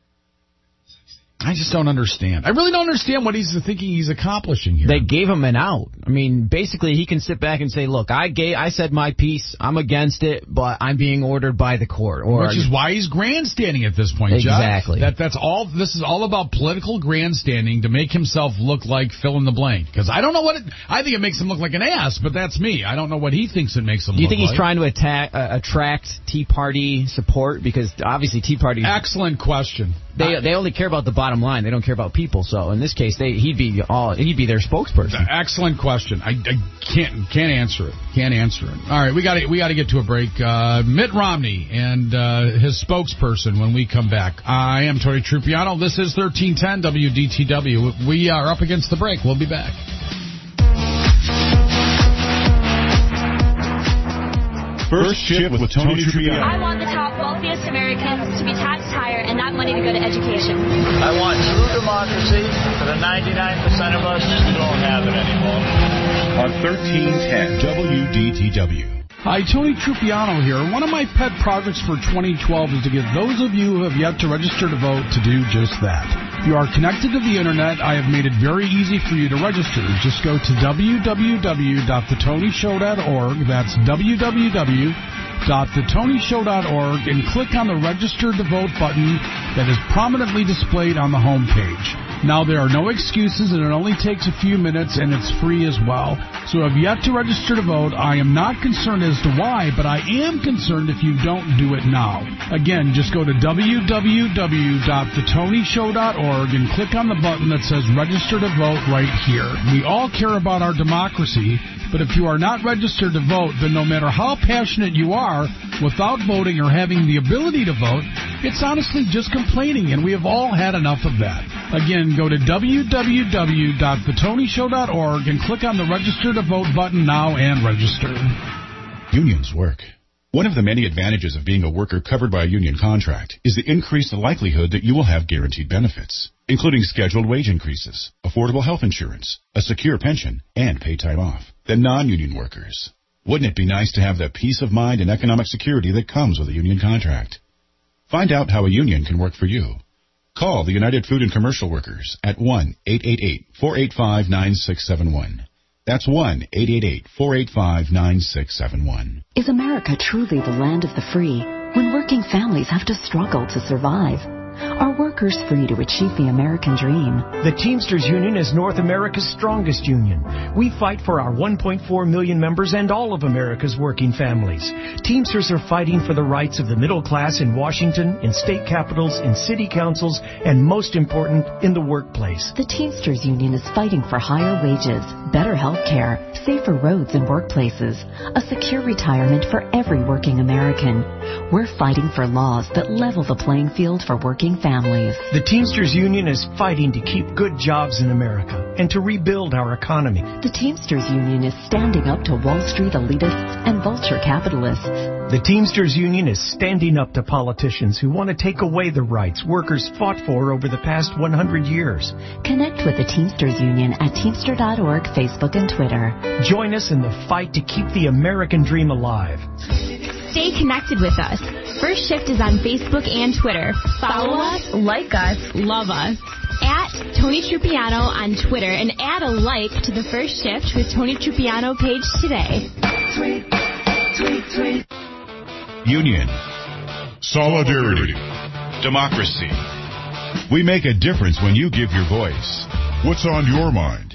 I just don't understand. I really don't understand what he's thinking he's accomplishing here. They gave him an out. I mean, basically, he can sit back and say, look, I said my piece. I'm against it, but I'm being ordered by the court. Which is why he's grandstanding at this point, exactly. Jeff. That's all. This is all about political grandstanding to make himself look like fill in the blank. Because I don't know I think it makes him look like an ass, but that's me. I don't know what he thinks it makes him look like. Do you think he's trying to attract Tea Party support? Because obviously Tea Party... Excellent question. They only care about the bottom line. They don't care about people. So in this case, he'd be their spokesperson. Excellent question. I can't answer it. Can't answer it. All right, we got to get to a break. Mitt Romney and his spokesperson when we come back. I am Tony Trupiano. This is 1310 WDTW. We are up against the break. We'll be back. First Shift with Tony Trupiano. I want the top wealthiest Americans to be taxed higher and that money to go to education. I want true democracy for the 99% of us who don't have it anymore. On 1310 WDTW. Hi, Tony Trupiano here. One of my pet projects for 2012 is to get those of you who have yet to register to vote to do just that. If you are connected to the Internet, I have made it very easy for you to register. Just go to www.thetonyshow.org. That's www.thetonyshow.org and click on the Register to Vote button that is prominently displayed on the home page. Now, there are no excuses, and it only takes a few minutes, and it's free as well. So if you have yet to register to vote, I am not concerned as to why, but I am concerned if you don't do it now. Again, just go to www.thetonyshow.org and click on the button that says Register to Vote right here. We all care about our democracy, but if you are not registered to vote, then no matter how passionate you are, without voting or having the ability to vote, it's honestly just complaining, and we have all had enough of that. Again, go to www.thetonyshow.org and click on the Register to Vote button now and register. Unions work. One of the many advantages of being a worker covered by a union contract is the increased likelihood that you will have guaranteed benefits, including scheduled wage increases, affordable health insurance, a secure pension, and paid time off, than non-union workers. Wouldn't it be nice to have the peace of mind and economic security that comes with a union contract? Find out how a union can work for you. Call the United Food and Commercial Workers at 1-888-485-9671. That's 1-888-485-9671. Is America truly the land of the free when working families have to struggle to survive? Are workers free to achieve the American dream? The Teamsters Union is North America's strongest union. We fight for our 1.4 million members and all of America's working families. Teamsters are fighting for the rights of the middle class in Washington, in state capitals, in city councils, and most important, in the workplace. The Teamsters Union is fighting for higher wages, better health care, safer roads and workplaces, a secure retirement for every working American. We're fighting for laws that level the playing field for working families. life. The Teamsters Union is fighting to keep good jobs in America and to rebuild our economy. The Teamsters Union is standing up to Wall Street elitists and vulture capitalists. The Teamsters Union is standing up to politicians who want to take away the rights workers fought for over the past 100 years. Connect with the Teamsters Union at Teamster.org, Facebook, and Twitter. Join us in the fight to keep the American dream alive. Stay connected with us. First Shift is on Facebook and Twitter. Follow us, like us, love us. At Tony Trupiano on Twitter and add a like to the First Shift with Tony Trupiano page today. Tweet, tweet, tweet. Union. Solidarity. Democracy. We make a difference when you give your voice. What's on your mind?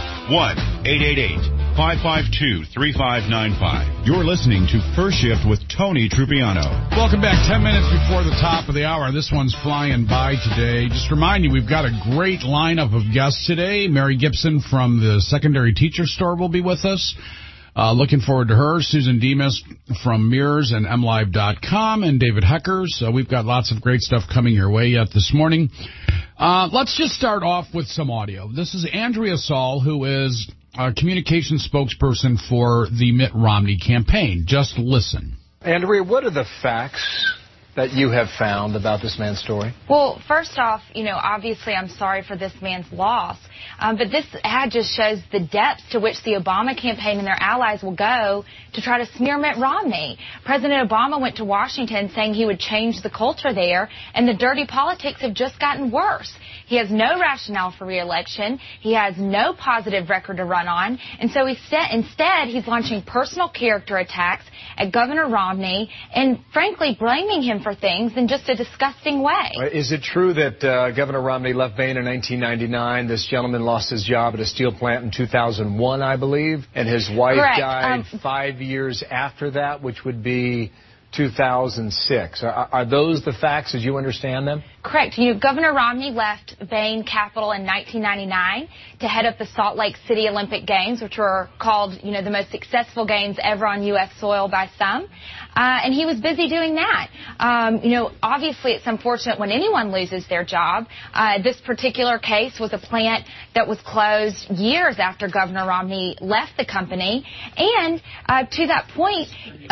1-888-552-3595. You're listening to First Shift with Tony Trupiano. Welcome back. 10 minutes before the top of the hour. This one's flying by today. Just remind you, we've got a great lineup of guests today. Mary Gibson from the Secondary Teacher Store will be with us. Looking forward to her. Susan Demas from Mirrors and MLive.com, and David Hecker. So we've got lots of great stuff coming your way yet this morning. Let's just start off with some audio. This is Andrea Saul, who is a communication spokesperson for the Mitt Romney campaign. Just listen. Andrea, what are the facts that you have found about this man's story? Well, first off, obviously I'm sorry for this man's loss. But this ad just shows the depths to which the Obama campaign and their allies will go to try to smear Mitt Romney. President Obama went to Washington saying he would change the culture there, and the dirty politics have just gotten worse. He has no rationale for re-election. He has no positive record to run on. And so instead, he's launching personal character attacks at Governor Romney and, frankly, blaming him for things in just a disgusting way. Is it true that Governor Romney left Bain in 1999? This gentleman lost his job at a steel plant in 2001, I believe, and his wife died 5 years after that, which would be 2006. Are those the facts as you understand them? Correct. Governor Romney left Bain Capital in 1999 to head up the Salt Lake City Olympic Games, which were called, the most successful games ever on U.S. soil by some. And he was busy doing that. Obviously it's unfortunate when anyone loses their job. This particular case was a plant that was closed years after Governor Romney left the company. And to that point,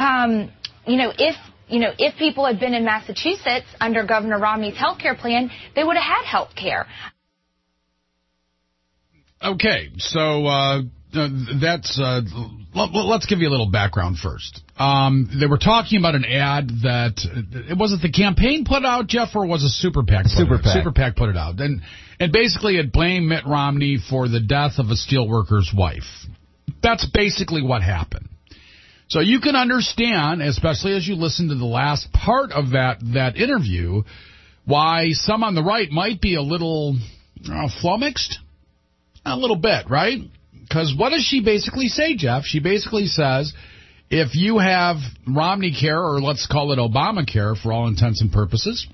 if people had been in Massachusetts under Governor Romney's health care plan, they would have had health care. Okay, so that's let's give you a little background first. They were talking about an ad that was it the campaign put out, Jeff, or was it Super PAC? Super PAC put it out, and basically it blamed Mitt Romney for the death of a steelworker's wife. That's basically what happened. So you can understand, especially as you listen to the last part of that interview, why some on the right might be a little flummoxed. A little bit, right? Because what does she basically say, Jeff? She basically says, if you have Romney care, or let's call it Obamacare for all intents and purposes,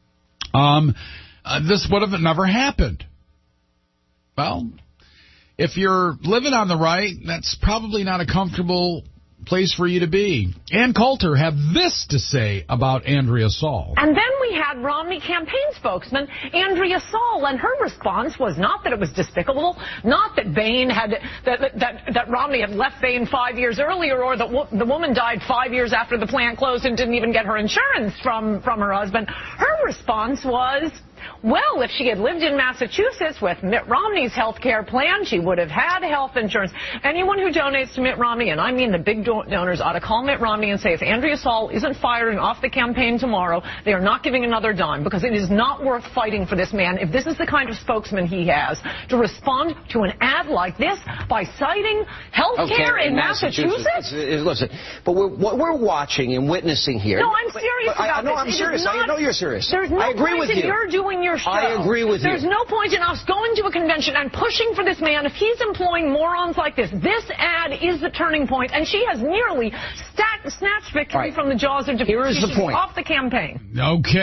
this would have never happened. Well, if you're living on the right, that's probably not a comfortable place for you to be. Ann Coulter had this to say about Andrea Saul. And then we had Romney campaign spokesman Andrea Saul, and her response was not that it was despicable, not that Bain had that Romney had left Bain 5 years earlier, or that the woman died 5 years after the plant closed and didn't even get her insurance from her husband. Her response was, well, if she had lived in Massachusetts with Mitt Romney's health care plan, she would have had health insurance. Anyone who donates to Mitt Romney, and I mean the big donors, ought to call Mitt Romney and say, if Andrea Saul isn't firing off the campaign tomorrow, they are not giving another dime, because it is not worth fighting for this man, if this is the kind of spokesman he has, to respond to an ad like this by citing health care in Massachusetts? Listen, but what we're watching and witnessing here... No, I'm serious about this. No, I'm serious. I know you're serious. There's no I agree with point in you. your doing your show. I agree with you. There's no point in us going to a convention and pushing for this man if he's employing morons like this. This ad is the turning point, and she has nearly snatched victory from the jaws of defeat. Here is the point. Off the campaign. Okay.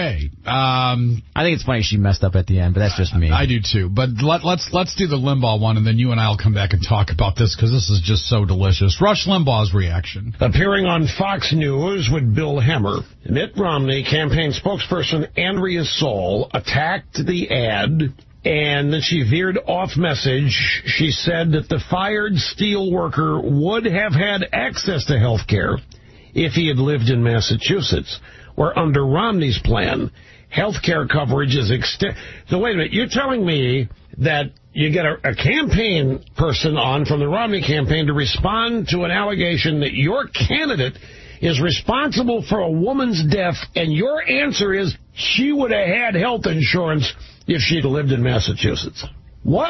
I think it's funny she messed up at the end, but that's just me. I do too. But let's do the Limbaugh one, and then you and I will come back and talk about this because this is just so delicious. Rush Limbaugh's reaction. Appearing on Fox News with Bill Hemmer, Mitt Romney campaign spokesperson Andrea Saul attacked the ad, and then she veered off message. She said that the fired steel worker would have had access to health care if he had lived in Massachusetts, where under Romney's plan, health care coverage is extended. So wait a minute, you're telling me that you get a campaign person on from the Romney campaign to respond to an allegation that your candidate is responsible for a woman's death, and your answer is she would have had health insurance if she'd lived in Massachusetts. What?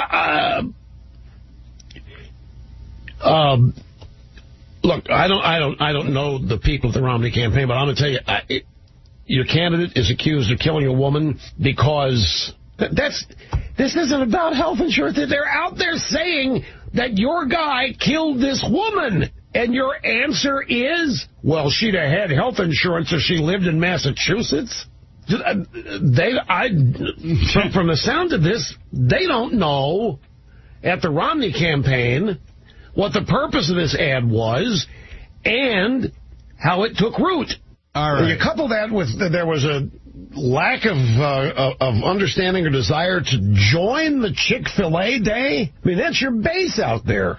Look, I don't know the people of the Romney campaign, but I'm going to tell you, your candidate is accused of killing a woman because this isn't about health insurance. They're out there saying that your guy killed this woman. And your answer is, well, she'd have had health insurance if she lived in Massachusetts. From the sound of this, they don't know at the Romney campaign what the purpose of this ad was and how it took root. All right. You couple that with there was a lack of understanding or desire to join the Chick-fil-A day. I mean, that's your base out there.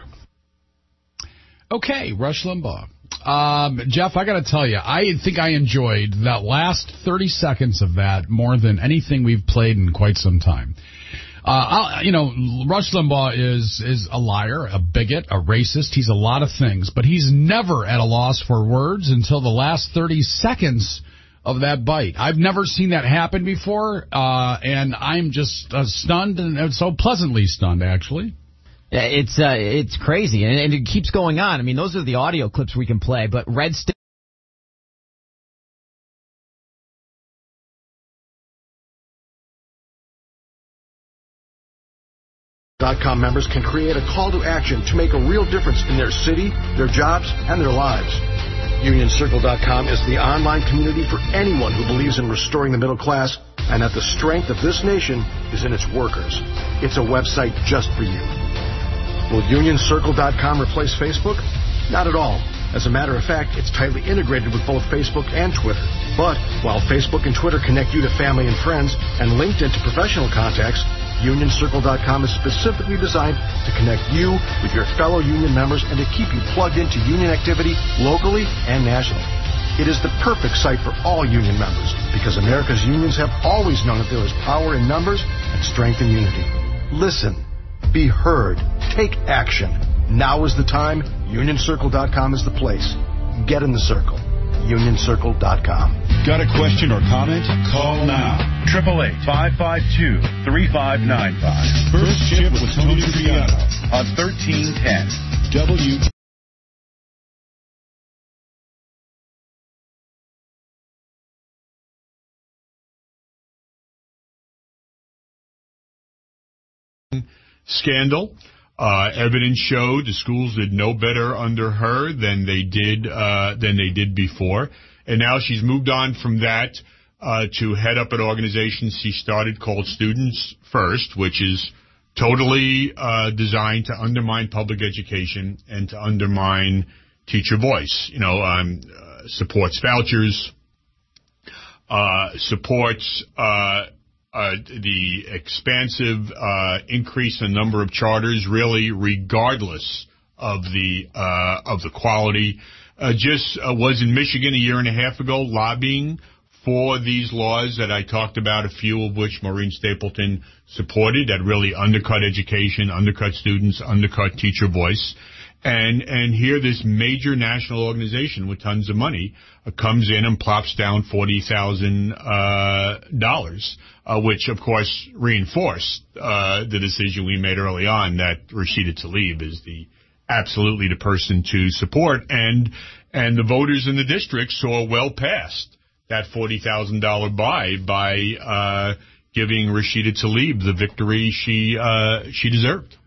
Okay, Rush Limbaugh. Jeff, I got to tell you, I think I enjoyed that last 30 seconds of that more than anything we've played in quite some time. Rush Limbaugh is a liar, a bigot, a racist. He's a lot of things, but he's never at a loss for words until the last 30 seconds of that bite. I've never seen that happen before, and I'm just stunned, and so pleasantly stunned, actually. It's crazy, and it keeps going on. I mean, those are the audio clips we can play, but Red State. .com members can create a call to action to make a real difference in their city, their jobs, and their lives. UnionCircle.com is the online community for anyone who believes in restoring the middle class and that the strength of this nation is in its workers. It's a website just for you. Will UnionCircle.com replace Facebook? Not at all. As a matter of fact, it's tightly integrated with both Facebook and Twitter. But while Facebook and Twitter connect you to family and friends and LinkedIn to professional contacts, UnionCircle.com is specifically designed to connect you with your fellow union members and to keep you plugged into union activity locally and nationally. It is the perfect site for all union members because America's unions have always known that there is power in numbers and strength in unity. Listen, be heard, take action. Now is the time. UnionCircle.com is the place. Get in the circle. UnionCircle.com. Got a question or comment? Call now. 888-552-3595. First Shift with Tony Triano on 1310 W. Scandal. Evidence showed the schools did no better under her than they did before, and now she's moved on from that to head up an organization she started called Students First, which is totally designed to undermine public education and to undermine teacher voice. Supports vouchers, supports the expansive increase in number of charters, really regardless of the quality. Was in Michigan a year and a half ago lobbying for these laws that I talked about, a few of which Maureen Stapleton supported, that really undercut education, undercut students, undercut teacher voice. And here this major national organization with tons of money comes in and plops down $40,000, which, of course, reinforced the decision we made early on that Rashida Tlaib is absolutely the person to support. And the voters in the district saw well past that $40,000 buy by giving Rashida Tlaib the victory she deserved.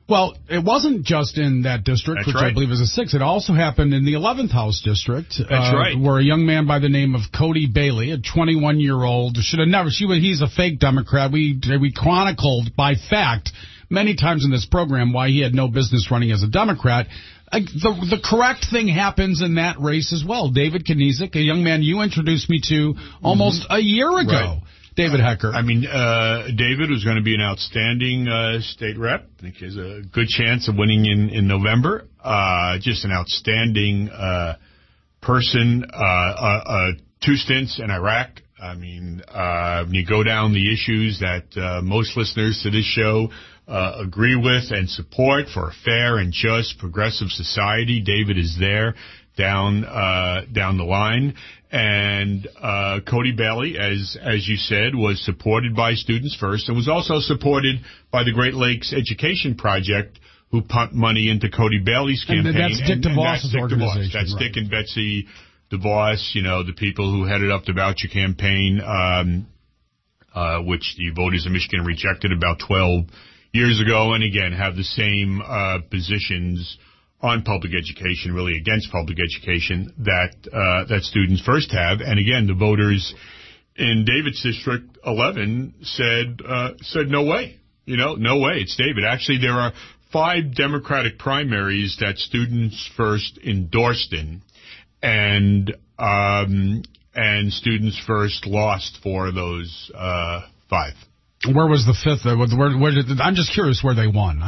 Well, it wasn't just in that district, That's which right. I believe is a 6. It also happened in the 11th House District. That's right. Where a young man by the name of Cody Bailey, a 21-year-old, should have never. He's a fake Democrat. We chronicled by fact many times in this program why he had no business running as a Democrat. The correct thing happens in that race as well. David Kniezek, a young man you introduced me to almost a year ago. Right. David Hecker. I mean, David was going to be an outstanding state rep. I think he has a good chance of winning in November. Just an outstanding person. 2 stints in Iraq. I mean, when you go down the issues that most listeners to this show agree with and support for a fair and just progressive society, David is there down the line. And Cody Bailey, as you said, was supported by Students First and was also supported by the Great Lakes Education Project, who pumped money into Cody Bailey's campaign. And that's Dick DeVos' organization. That's right. Dick and Betsy DeVos, the people who headed up the voucher campaign, which the voters of Michigan rejected about 12 years ago, and again have the same positions on public education, really against public education, that Students First have. And again, the voters in David's District 11 said no way. No way. It's David. Actually, there are 5 Democratic primaries that Students First endorsed in, and Students First lost 4 of those 5. Where was the 5th? I'm just curious where they won.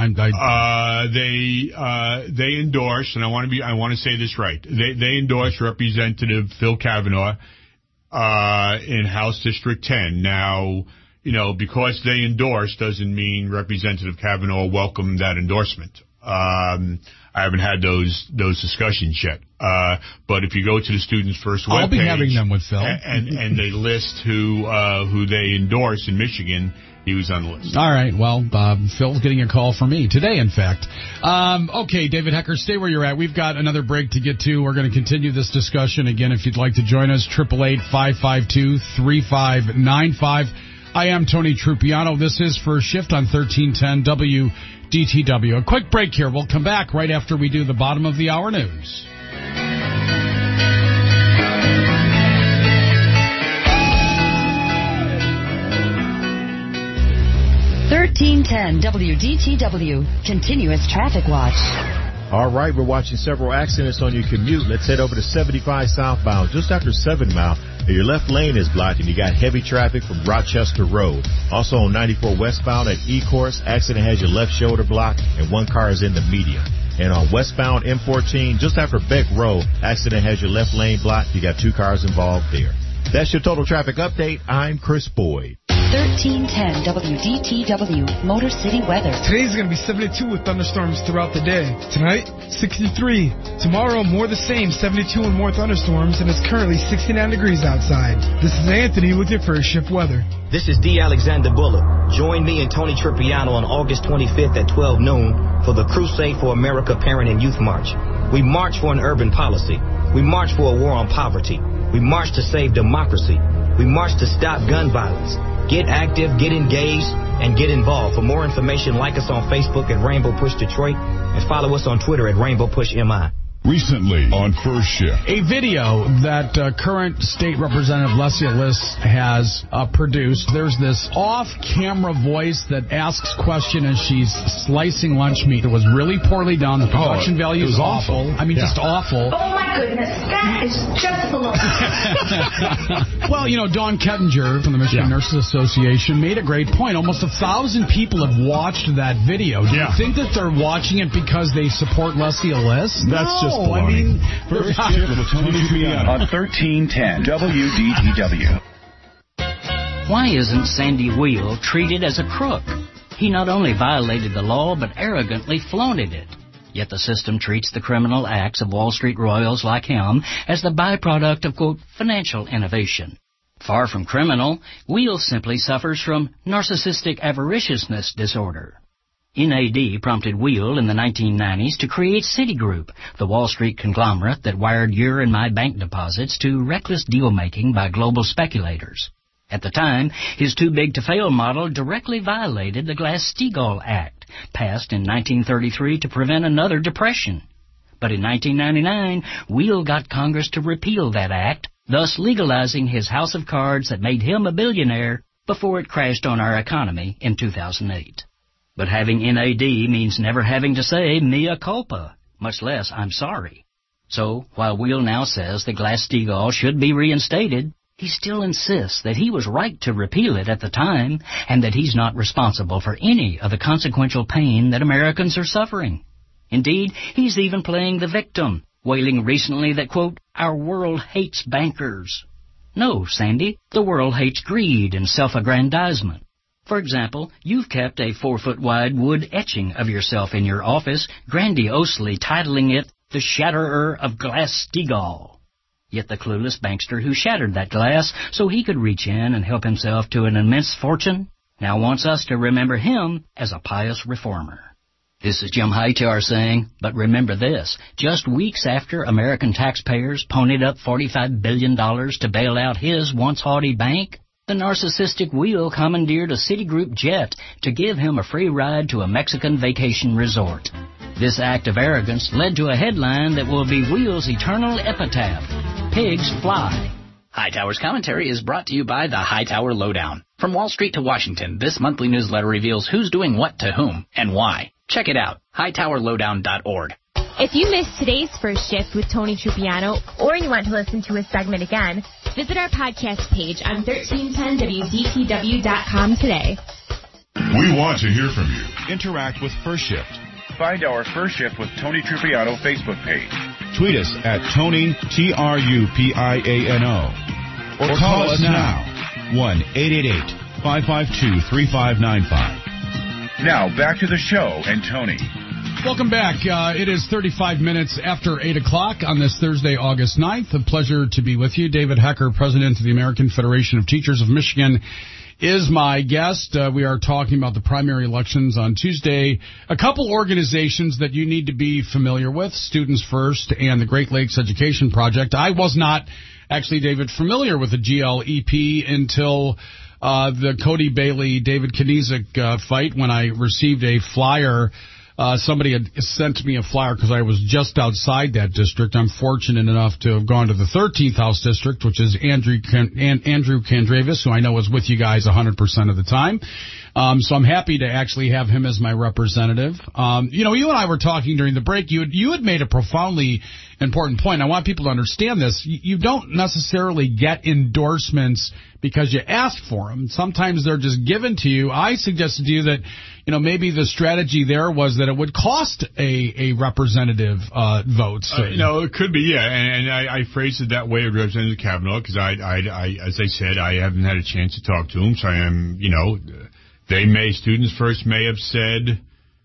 They endorsed, and I want to say this right. They endorsed Representative Phil Kavanaugh in House District 10. Now, because they endorsed doesn't mean Representative Kavanaugh welcomed that endorsement. I haven't had those discussions yet. But if you go to the Students First webpage, I'll be having them with Phil, and they list who they endorse in Michigan, he was on the list. All right. Well, Phil's getting a call from me today, in fact. Okay, David Hecker, stay where you're at. We've got another break to get to. We're going to continue this discussion. Again, if you'd like to join us, 888-552-3595. I am Tony Trupiano. This is First Shift on 1310 WDTW. A quick break here. We'll come back right after we do the bottom of the hour news. .1310 WDTW, Continuous Traffic Watch. All right, we're watching several accidents on your commute. Let's head over to 75 southbound, just after 7 Mile. Your left lane is blocked, and you got heavy traffic from Rochester Road. Also on 94 westbound at E-Course, accident has your left shoulder blocked, and 1 car is in the median. And on westbound M14, just after Beck Road, accident has your left lane blocked. You got 2 cars involved there. That's your total traffic update. I'm Chris Boyd. 1310 WDTW, Motor City weather. Today's going to be 72 with thunderstorms throughout the day. Tonight, 63. Tomorrow, more the same, 72 and more thunderstorms, and it's currently 69 degrees outside. This is Anthony with your First Shift weather. This is D. Alexander Bullock. Join me and Tony Tripiano on August 25th at 12 noon for the Crusade for America Parent and Youth March. We march for an urban policy. We march for a war on poverty. We march to save democracy. We march to stop gun violence. Get active, get engaged, and get involved. For more information, like us on Facebook at Rainbow Push Detroit and follow us on Twitter at Rainbow Push MI. Recently on First Shift, a video that current State Representative Lesia List has produced. There's this off-camera voice that asks question as she's slicing lunch meat. It was really poorly done. The production value is awful. I mean, just awful. Oh, my goodness. That is just below. Well, Dawn Kettinger from the Michigan Nurses Association made a great point. Almost 1,000 people have watched that video. Do you think that they're watching it because they support Lesia List? That's just I mean, First Shift with Tony Tripiano on 1310 WDTW. Why isn't Sandy Wheel treated as a crook? He not only violated the law, but arrogantly flaunted it. Yet the system treats the criminal acts of Wall Street royals like him as the byproduct of, quote, financial innovation. Far from criminal, Wheel simply suffers from narcissistic avariciousness disorder. NAD prompted Wheel in the 1990s to create Citigroup, the Wall Street conglomerate that wired your and my bank deposits to reckless deal-making by global speculators. At the time, his too-big-to-fail model directly violated the Glass-Steagall Act, passed in 1933 to prevent another depression. But in 1999, Wheel got Congress to repeal that act, thus legalizing his house of cards that made him a billionaire before it crashed on our economy in 2008. But having NAD means never having to say mea culpa, much less I'm sorry. So, while Wheel now says that Glass-Steagall should be reinstated, he still insists that he was right to repeal it at the time and that he's not responsible for any of the consequential pain that Americans are suffering. Indeed, he's even playing the victim, wailing recently that, quote, our world hates bankers. No, Sandy, the world hates greed and self-aggrandizement. For example, you've kept a 4-foot-wide wood etching of yourself in your office, grandiosely titling it The Shatterer of Glass-Steagall. Yet the clueless bankster who shattered that glass so he could reach in and help himself to an immense fortune now wants us to remember him as a pious reformer. This is Jim Hightower saying, but remember this, just weeks after American taxpayers ponied up $45 billion to bail out his once haughty bank, the narcissistic Wheel commandeered a Citigroup jet to give him a free ride to a Mexican vacation resort. This act of arrogance led to a headline that will be Wheel's eternal epitaph, Pigs Fly. Hightower's commentary is brought to you by the Hightower Lowdown. From Wall Street to Washington, this monthly newsletter reveals who's doing what to whom and why. Check it out, hightowerlowdown.org. If you missed today's First Shift with Tony Trupiano, or you want to listen to a segment again, visit our podcast page on 1310WDTW.com today. We want to hear from you. Interact with First Shift. Find our First Shift with Tony Trupiano Facebook page. Tweet us at Tony, Trupiano. Or call us now, 1-888-552-3595. Now, back to the show and Tony. Welcome back. It is 35 minutes after 8 o'clock on this Thursday, August 9th. A pleasure to be with you. David Hecker, president of the American Federation of Teachers of Michigan, is my guest. We are talking about the primary elections on Tuesday. A couple organizations that you need to be familiar with, Students First and the Great Lakes Education Project. I was not actually, David, familiar with the GLEP until the Cody Bailey, David Kniezek fight, when I received a flyer. Somebody had sent me a flyer because I was just outside that district. I'm fortunate enough to have gone to the 13th House District, which is Andrew Kandravas, who I know is with you guys 100% of the time. So I'm happy to actually have him as my representative. You and I were talking during the break. You had made a profoundly important point. I want people to understand this. You don't necessarily get endorsements because you ask for them. Sometimes they're just given to you. I suggested to you that, maybe the strategy there was that it would cost a representative votes. It could be, yeah. And I phrased it that way with Representative Kavanaugh because I, as I said, I haven't had a chance to talk to him. So I am, Students First may have said,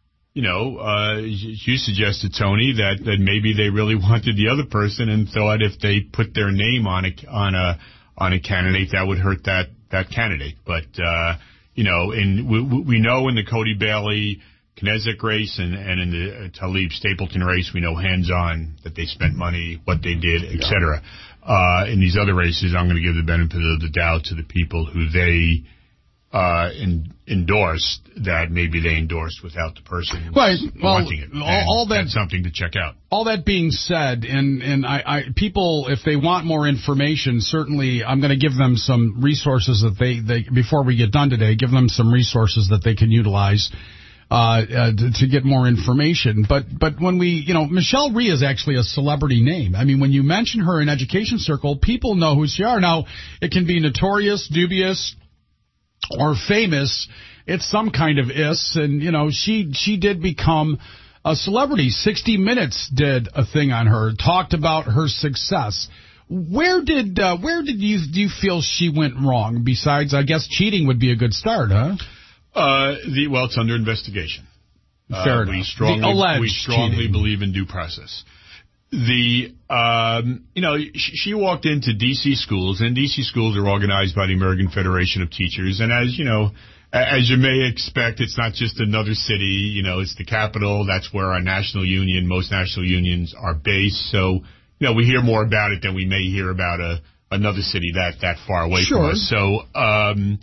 you suggested, Tony, that maybe they really wanted the other person and thought if they put their name on a candidate, that would hurt that candidate. But, we know in the Cody Bailey Kniezek race and in the Talib Stapleton race, we know hands-on that they spent money, what they did, etc. In these other races, I'm going to give the benefit of the doubt to the people who they endorsed that maybe they endorsed without the person wanting it. That's something to check out. All that being said, and I people, if they want more information, certainly I'm going to give them some resources that they before we get done today, give them some resources that they can utilize to get more information. But when we, Michelle Rhee is actually a celebrity name. I mean, when you mention her in education circle, people know who she are. Now, it can be notorious, dubious, or famous. It's some kind of is, and she did become a celebrity. 60 Minutes did a thing on her, talked about her success. Where did you feel she went wrong? Besides, I guess cheating would be a good start, huh? It's under investigation. Fair enough. We strongly believe in due process. She walked into D.C. schools, and D.C. schools are organized by the American Federation of Teachers. And as you may expect, it's not just another city. It's the capital. That's where our national union, most national unions are based. So, we hear more about it than we may hear about another city that far away from us. So,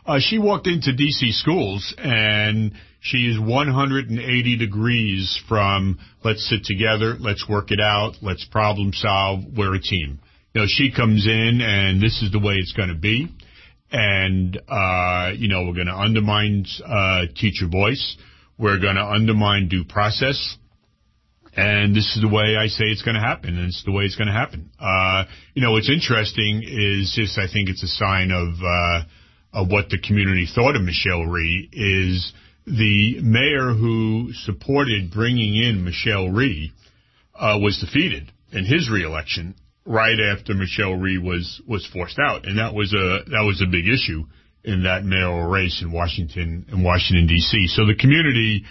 She walked into D.C. schools, and she is 180 degrees from let's sit together, let's work it out, let's problem solve, we're a team. She comes in, and this is the way it's going to be. And, we're going to undermine teacher voice. We're going to undermine due process. And this is the way I say it's going to happen, and it's the way it's going to happen. What's interesting is just I think it's a sign of what the community thought of Michelle Rhee is the mayor who supported bringing in Michelle Rhee was defeated in his reelection right after Michelle Rhee was forced out, and that was a big issue in that mayoral race in Washington D.C. So the community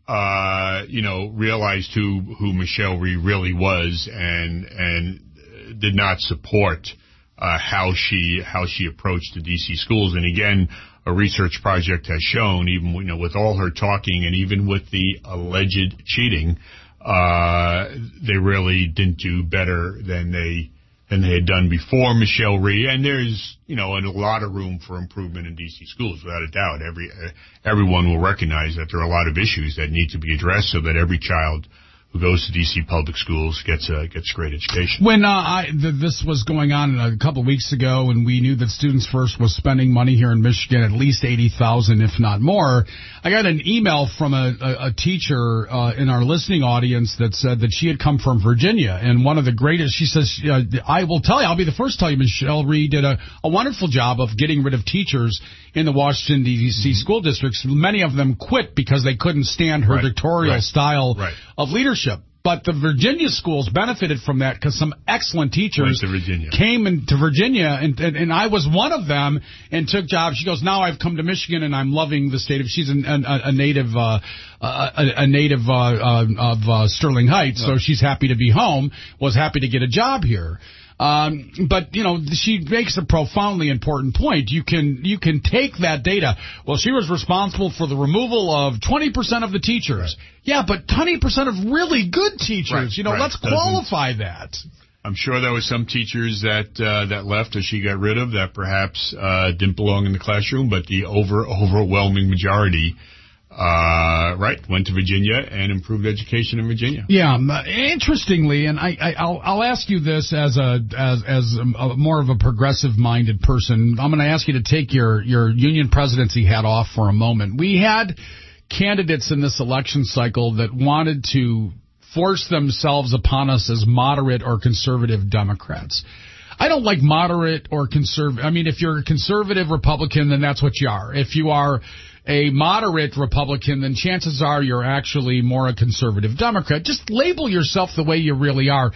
realized who Michelle Rhee really was and did not support how she approached the D.C. schools. And again, a research project has shown, even with all her talking and even with the alleged cheating, they really didn't do better than they had done before Michelle Rhee. And there's a lot of room for improvement in D.C. schools, without a doubt. Everyone will recognize that there are a lot of issues that need to be addressed so that every child who goes to D.C. public schools gets great education. When this was going on a couple of weeks ago, and we knew that Students First was spending money here in Michigan, at least $80,000, if not more, I got an email from a teacher in our listening audience that said that she had come from Virginia, and one of the greatest, she says, I will tell you, I'll be the first to tell you, Michelle Rhee did a wonderful job of getting rid of teachers in the Washington, D.C. school districts. Many of them quit because they couldn't stand her dictatorial style of leadership. But the Virginia schools benefited from that because some excellent teachers came into Virginia, and I was one of them and took jobs. She goes, now I've come to Michigan and I'm loving the state of. She's a native of Sterling Heights, so she's happy to be home. Was happy to get a job here. But she makes a profoundly important point. You can take that data. Well, she was responsible for the removal of 20% of the teachers. Right. Yeah, but 20% of really good teachers. Right. Let's qualify that. I'm sure there were some teachers that left or she got rid of that perhaps didn't belong in the classroom, but the overwhelming majority went to Virginia and improved education in Virginia. Yeah, interestingly, and I'll ask you this as a more of a progressive-minded person. I'm going to ask you to take your union presidency hat off for a moment. We had candidates in this election cycle that wanted to force themselves upon us as moderate or conservative Democrats. I don't like moderate or conservative. I mean, if you're a conservative Republican, then that's what you are. If you are a moderate Republican, then chances are you're actually more a conservative Democrat. Just label yourself the way you really are.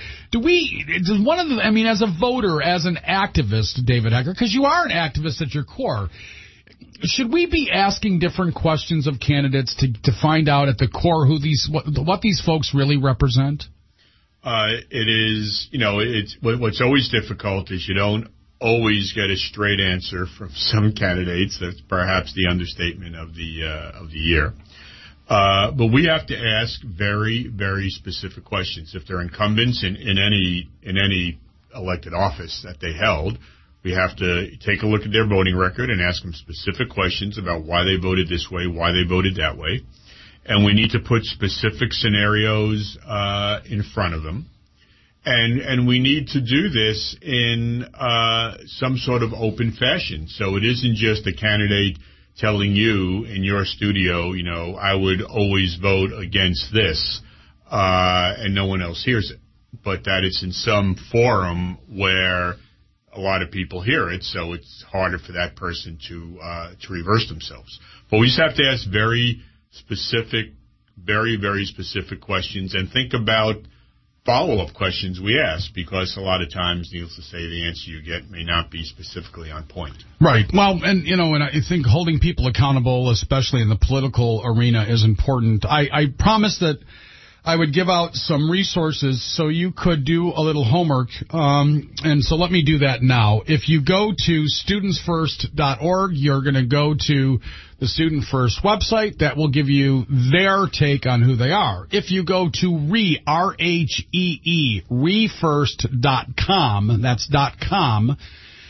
As a voter, as an activist, David Hecker, because you are an activist at your core, should we be asking different questions of candidates to find out at the core what these folks really represent? It is, what's always difficult is you don't always get a straight answer from some candidates. That's perhaps the understatement of the year. But we have to ask very, very specific questions. If they're incumbents in any elected office that they held, we have to take a look at their voting record and ask them specific questions about why they voted this way, why they voted that way. And we need to put specific scenarios in front of them. And we need to do this in some sort of open fashion. So it isn't just a candidate telling you in your studio, I would always vote against this, and no one else hears it. But that it's in some forum where a lot of people hear it, so it's harder for that person to reverse themselves. But we just have to ask very specific, very, very specific questions and think about follow-up questions we ask, because a lot of times, needless to say, the answer you get may not be specifically on point. Right. Well, and I think holding people accountable, especially in the political arena, is important. I promised that I would give out some resources so you could do a little homework, and so let me do that now. If you go to studentsfirst.org, you're going to go to the Student First website. That will give you their take on who they are. If you go to RHEE, ReeFirst.com, that's .com,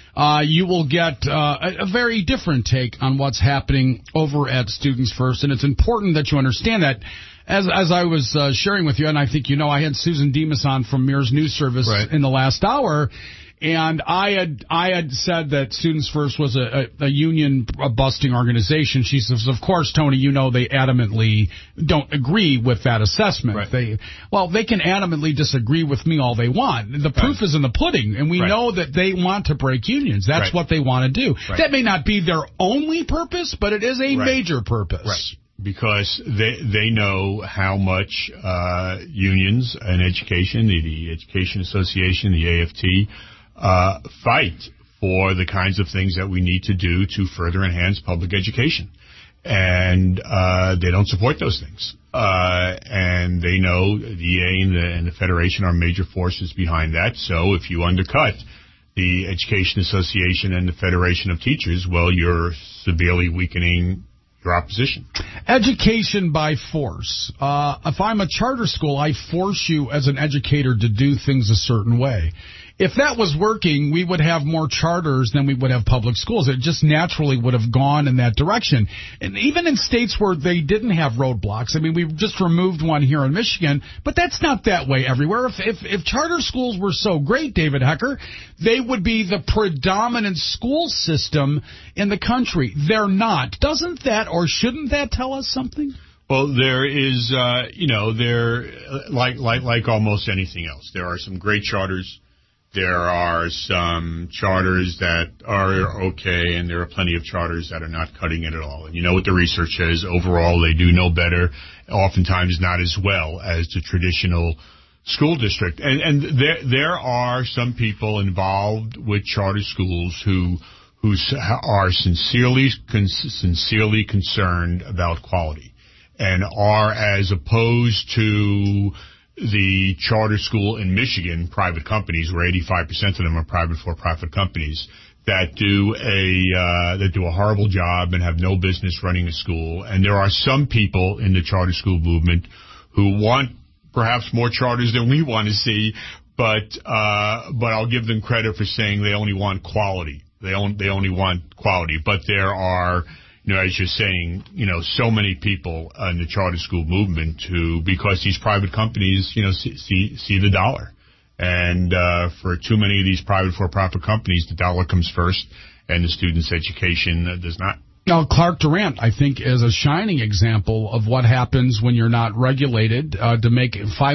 you will get a very different take on what's happening over at Students First. And it's important that you understand that. As I was sharing with you, and I think you know, I had Susan Demas on from Mears News Service in the last hour, and I had said that Students First was a union-busting organization. She says, of course, Tony, you know they adamantly don't agree with that assessment. Right. They can adamantly disagree with me all they want. The proof is in the pudding, and we know that they want to break unions. That's what they want to do. Right. That may not be their only purpose, but it is a major purpose. Right. Because they know how much unions and education, the Education Association, the AFT, fight for the kinds of things that we need to do to further enhance public education. And they don't support those things. And they know the EA and the Federation are major forces behind that. So if you undercut the Education Association and the Federation of Teachers, well, you're severely weakening your opposition. Education by force. If I'm a charter school, I force you as an educator to do things a certain way. If that was working, we would have more charters than we would have public schools. It just naturally would have gone in that direction. And even in states where they didn't have roadblocks, I mean, we just removed one here in Michigan, but that's not that way everywhere. If charter schools were so great, David Hecker, they would be the predominant school system in the country. They're not. Doesn't that or shouldn't that tell us something? Well, there is, like almost anything else, there are some great charters. There are some charters that are okay, and there are plenty of charters that are not cutting it at all. And you know what the research says. Overall, they do no better, oftentimes not as well as the traditional school district. And there are some people involved with charter schools who are sincerely concerned about quality and are, as opposed to the charter school in Michigan, private companies, where 85% of them are private for-profit companies that do a horrible job and have no business running a school. And there are some people in the charter school movement who want perhaps more charters than we want to see, but I'll give them credit for saying they only want quality. They only want quality. But there are, as you're saying, so many people in the charter school movement who, because these private companies, see the dollar. And for too many of these private for-profit companies, the dollar comes first, and the student's education does not. Now, Clark Durant, I think, is a shining example of what happens when you're not regulated to make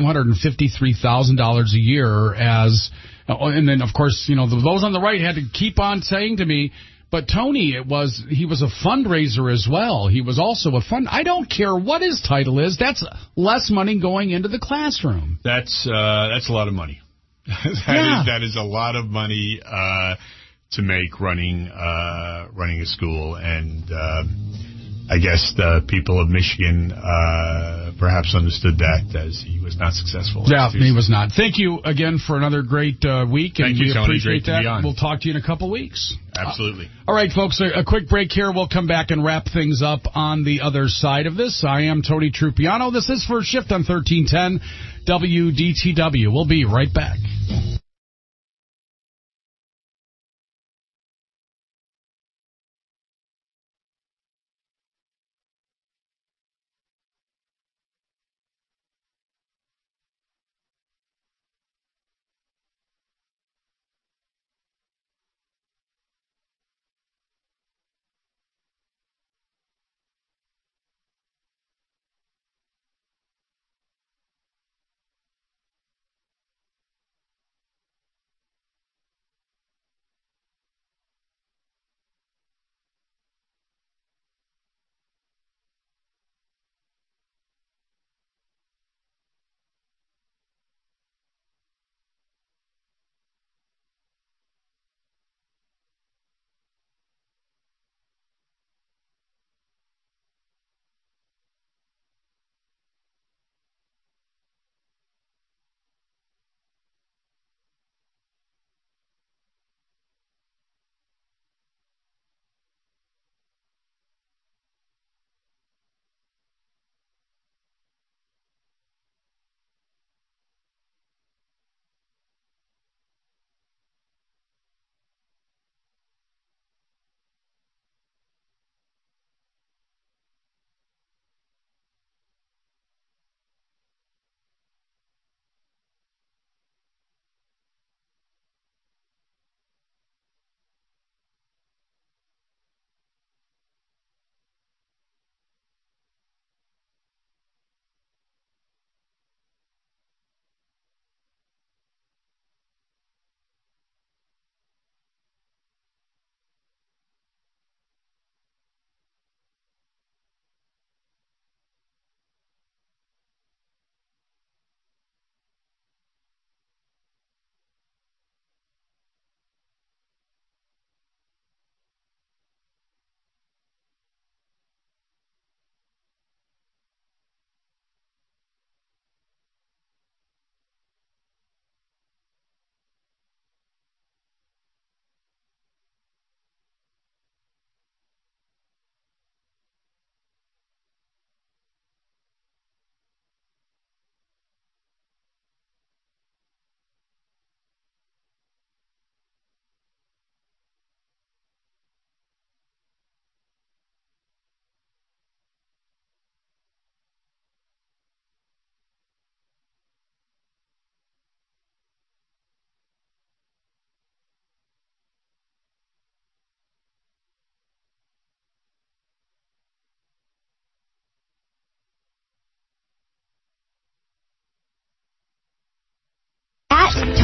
$553,000 a year and then, of course, those on the right had to keep on saying to me, but Tony, he was a fundraiser as well. He was also I don't care what his title is. That's less money going into the classroom. That's a lot of money. That is a lot of money to make running a school, and I guess the people of Michigan perhaps understood that as he was not successful. Yeah, he was not. Thank you again for another great week. Thank you, Tony. Great that. To be on. We'll talk to you in a couple weeks. Absolutely. All right, folks, a quick break here. We'll come back and wrap things up on the other side of this. I am Tony Trupiano. This is First Shift on 1310 WDTW. We'll be right back.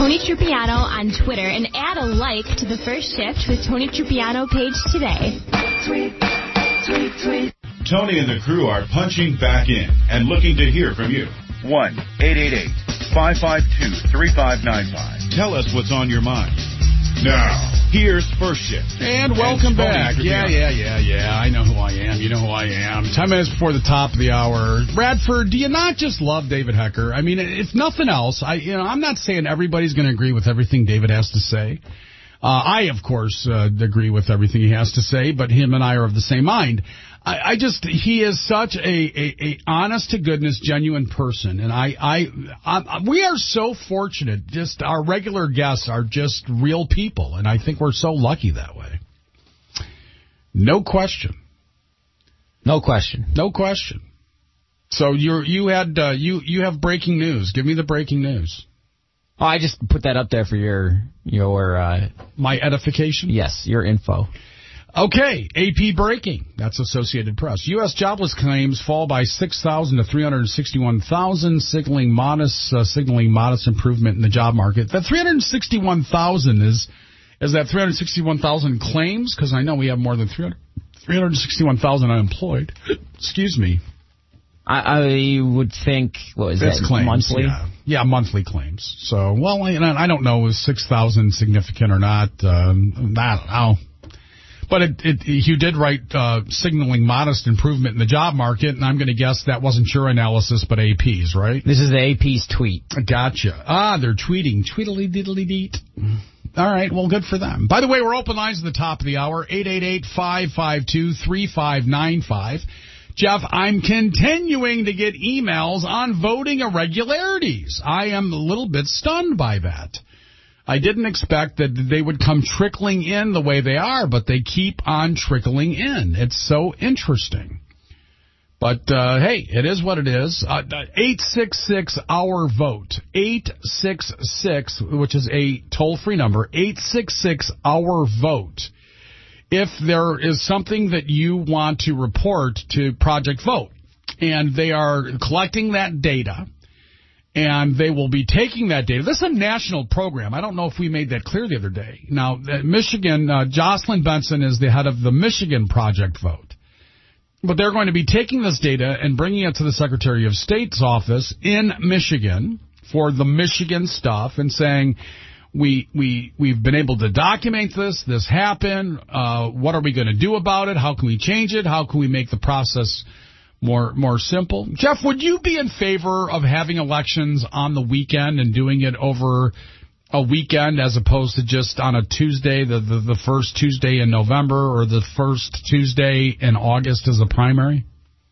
Tony Trupiano on Twitter and add a like to the First Shift with Tony Trupiano page today. Tweet. Tony and the crew are punching back in and looking to hear from you. 1-888-552-3595. Tell us what's on your mind. Now, here's First Shift. And welcome back. Yeah. I know who I am. You know who I am. 10 minutes before the top of the hour. Bradford, do you not just love David Hecker? I mean, if nothing else, I'm not saying everybody's going to agree with everything David has to say. I, of course, agree with everything he has to say, but him and I are of the same mind. He is such a honest to goodness, genuine person, and we are so fortunate. Just our regular guests are just real people, and I think we're so lucky that way. No question. So you have breaking news. Give me the breaking news. Oh, I just put that up there for your my edification. Yes, your info. Okay, AP breaking. That's Associated Press. U.S. jobless claims fall by 6,000 to 361,000, signaling modest improvement in the job market. That 361,000 is that 361,000 claims? Because I know we have more than 361,000 unemployed. Excuse me. I would think, what is that, claims, monthly? Yeah, monthly claims. So, well, I don't know, is 6,000 significant or not? I don't know. But you did write signaling modest improvement in the job market, and I'm going to guess that wasn't your analysis, but AP's, right? This is the AP's tweet. Gotcha. They're tweeting. Tweedly-diddly-deet. All right, well, good for them. By the way, we're open lines at the top of the hour, 888-552-3595. Jeff, I'm continuing to get emails on voting irregularities. I am a little bit stunned by that. I didn't expect that they would come trickling in the way they are, but they keep on trickling in. It's so interesting. But, hey, it is what it is. 866-OUR-VOTE. 866, which is a toll-free number, 866-OUR-VOTE. If there is something that you want to report to Project Vote, and they are collecting that data, and they will be taking that data. This is a national program. I don't know if we made that clear the other day. Now, Michigan, Jocelyn Benson is the head of the Michigan Project Vote. But they're going to be taking this data and bringing it to the Secretary of State's office in Michigan for the Michigan stuff and saying, we've been able to document this. This happened. What are we going to do about it? How can we change it? How can we make the process more simple? Jeff, would you be in favor of having elections on the weekend and doing it over a weekend as opposed to just on a Tuesday, the first Tuesday in November or the first Tuesday in August as a primary?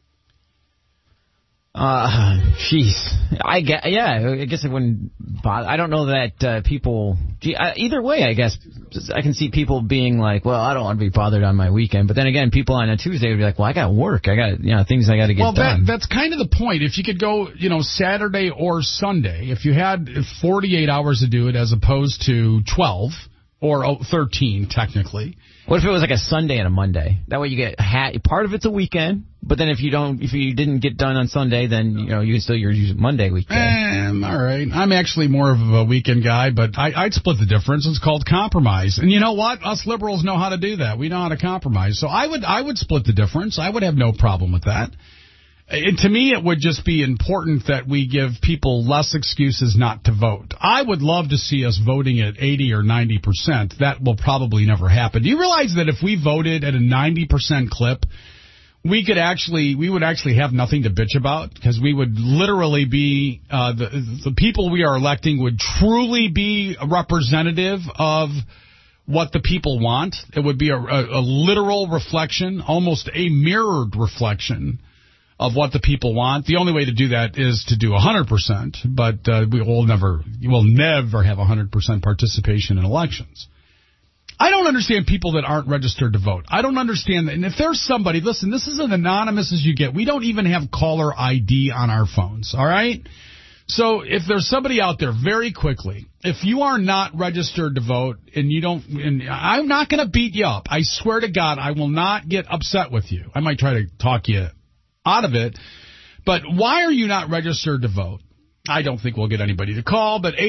I guess it wouldn't bother. I don't know that people. Either way, I guess I can see people being like, "Well, I don't want to be bothered on my weekend." But then again, people on a Tuesday would be like, "Well, I got work. I got things I got to get done." Well, that's kind of the point. If you could go, Saturday or Sunday, if you had 48 hours to do it as opposed to 12 or 13, technically. What if it was like a Sunday and a Monday? That way you get part of it's a weekend, but then if you didn't get done on Sunday, then you can still use Monday weekend. All right. I'm actually more of a weekend guy, but I'd split the difference. It's called compromise. And you know what? Us liberals know how to do that. We know how to compromise. So I would split the difference. I would have no problem with that. To me, it would just be important that we give people less excuses not to vote. I would love to see us voting at 80 or 90%. That will probably never happen. Do you realize that if we voted at a 90% clip, we would actually have nothing to bitch about? Because we would literally be, the people we are electing would truly be a representative of what the people want. It would be a literal reflection, almost a mirrored reflection of what the people want. The only way to do that is to do 100%, but you will never have 100% participation in elections. I don't understand people that aren't registered to vote. I don't understand that. And if there's somebody, listen, this is as anonymous as you get. We don't even have caller ID on our phones, all right? So if there's somebody out there, very quickly, if you are not registered to vote and I'm not going to beat you up. I swear to God, I will not get upset with you. I might try to talk you out of it, but why are you not registered to vote? I don't think we'll get anybody to call, but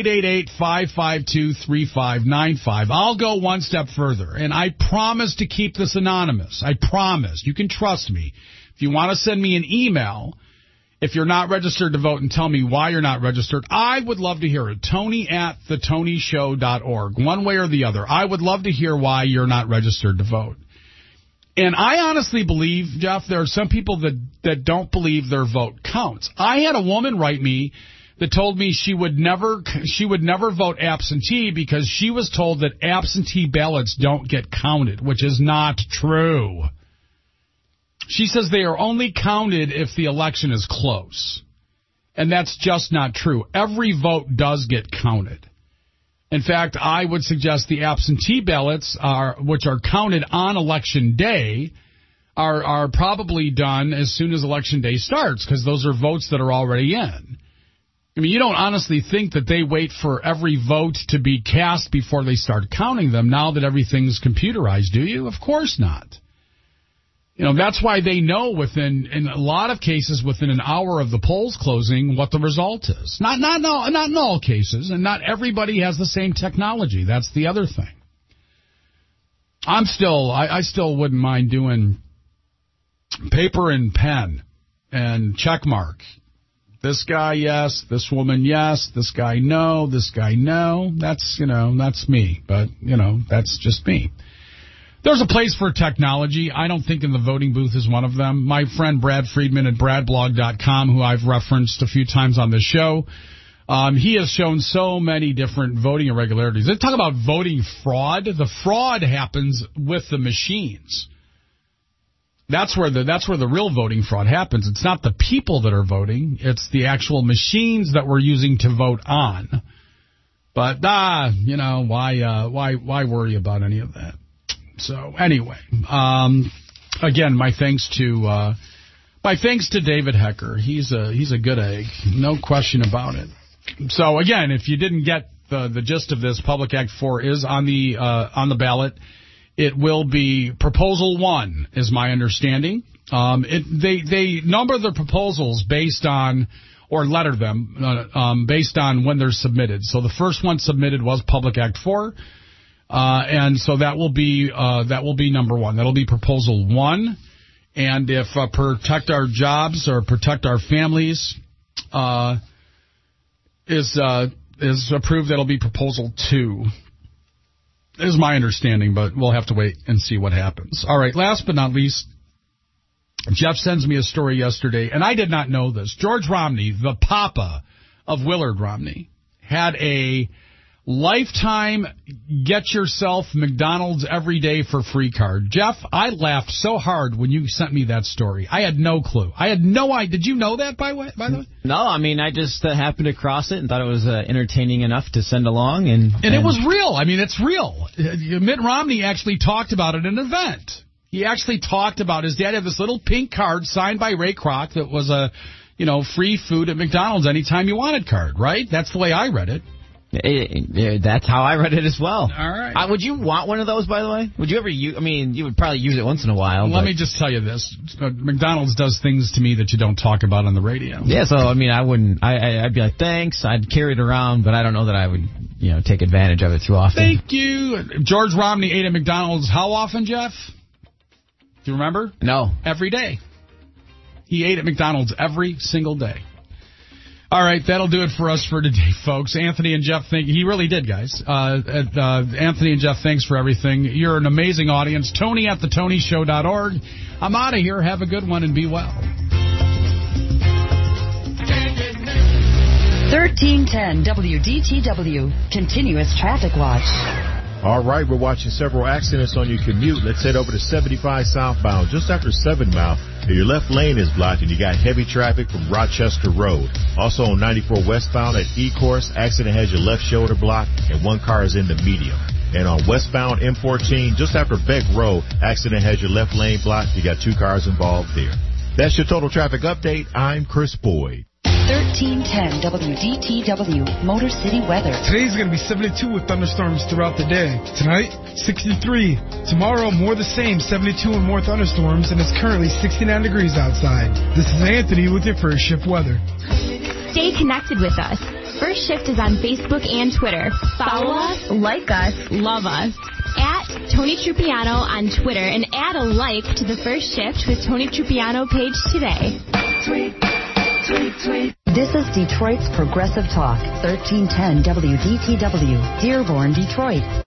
888-552-3595. I'll go one step further, and I promise to keep this anonymous. I promise. You can trust me. If you want to send me an email, if you're not registered to vote, and tell me why you're not registered, I would love to hear it. Tony@thetonyshow.org. One way or the other. I would love to hear why you're not registered to vote. And I honestly believe, Jeff, there are some people that don't believe their vote counts. I had a woman write me that told me she would never vote absentee because she was told that absentee ballots don't get counted, which is not true. She says they are only counted if the election is close. And that's just not true. Every vote does get counted. In fact, I would suggest the absentee ballots, which are counted on Election Day, are probably done as soon as Election Day starts, because those are votes that are already in. I mean, you don't honestly think that they wait for every vote to be cast before they start counting them now that everything's computerized, do you? Of course not. You know, that's why they know in a lot of cases, within an hour of the polls closing, what the result is. Not in all cases, and not everybody has the same technology. That's the other thing. I still wouldn't mind doing paper and pen and check mark. This guy, yes. This woman, yes. This guy, no. This guy, no. That's me. But, that's just me. There's a place for technology. I don't think in the voting booth is one of them. My friend Brad Friedman at bradblog.com, who I've referenced a few times on this show, he has shown so many different voting irregularities. They talk about voting fraud. The fraud happens with the machines. That's where the real voting fraud happens. It's not the people that are voting. It's the actual machines that we're using to vote on. But, why worry about any of that? So anyway, again, my thanks to David Hecker. He's a good egg, no question about it. So again, if you didn't get the gist of this, Public Act 4 is on the ballot. It will be Proposal 1, is my understanding. They number the proposals based on, or letter them based on when they're submitted. So the first one submitted was Public Act 4. And so that will be number 1. That'll be Proposal 1. And if Protect Our Jobs or Protect Our Families is approved, that'll be Proposal 2. Is my understanding, but we'll have to wait and see what happens. All right, last but not least, Jeff sends me a story yesterday, and I did not know this. George Romney, the papa of Willard Romney, had a lifetime get yourself McDonald's every day for free card. Jeff, I laughed so hard when you sent me that story. I had no clue. I had no idea. Did you know that, by the way? No, I mean, I just happened to cross it and thought it was entertaining enough to send along. And it was real. I mean, it's real. Mitt Romney actually talked about it at an event. He actually talked about his dad had this little pink card signed by Ray Kroc that was a, free food at McDonald's anytime you wanted card, right? That's the way I read it. That's how I read it as well. All right. Would you want one of those, by the way? Would you ever use? I mean, you would probably use it once in a while. Let me just tell you this: McDonald's does things to me that you don't talk about on the radio. Yeah, so I mean, I wouldn't. I'd be like, thanks. I'd carry it around, but I don't know that I would, take advantage of it too often. Thank you. George Romney ate at McDonald's how often, Jeff? Do you remember? No. Every day. He ate at McDonald's every single day. All right, that'll do it for us for today, folks. Anthony and Jeff, he really did, guys. Anthony and Jeff, thanks for everything. You're an amazing audience. Tony@thetonyshow.org. I'm out of here. Have a good one and be well. 1310 WDTW, Continuous Traffic Watch. All right, we're watching several accidents on your commute. Let's head over to 75 southbound, just after 7 Mile. Your left lane is blocked, and you got heavy traffic from Rochester Road. Also on 94 westbound at E-Course, accident has your left shoulder blocked, and one car is in the medium. And on westbound M14, just after Beck Road, accident has your left lane blocked. You got 2 cars involved there. That's your total traffic update. I'm Chris Boyd. 1310 WDTW, Motor City weather. Today's going to be 72 with thunderstorms throughout the day. Tonight, 63. Tomorrow, more the same, 72 and more thunderstorms, and it's currently 69 degrees outside. This is Anthony with your First Shift weather. Stay connected with us. First Shift is on Facebook and Twitter. Follow us, like us, love us. At Tony Trupiano on Twitter and add a like to the First Shift with Tony Trupiano page today. Tweet, tweet, tweet. This is Detroit's Progressive Talk, 1310 WDTW, Dearborn, Detroit.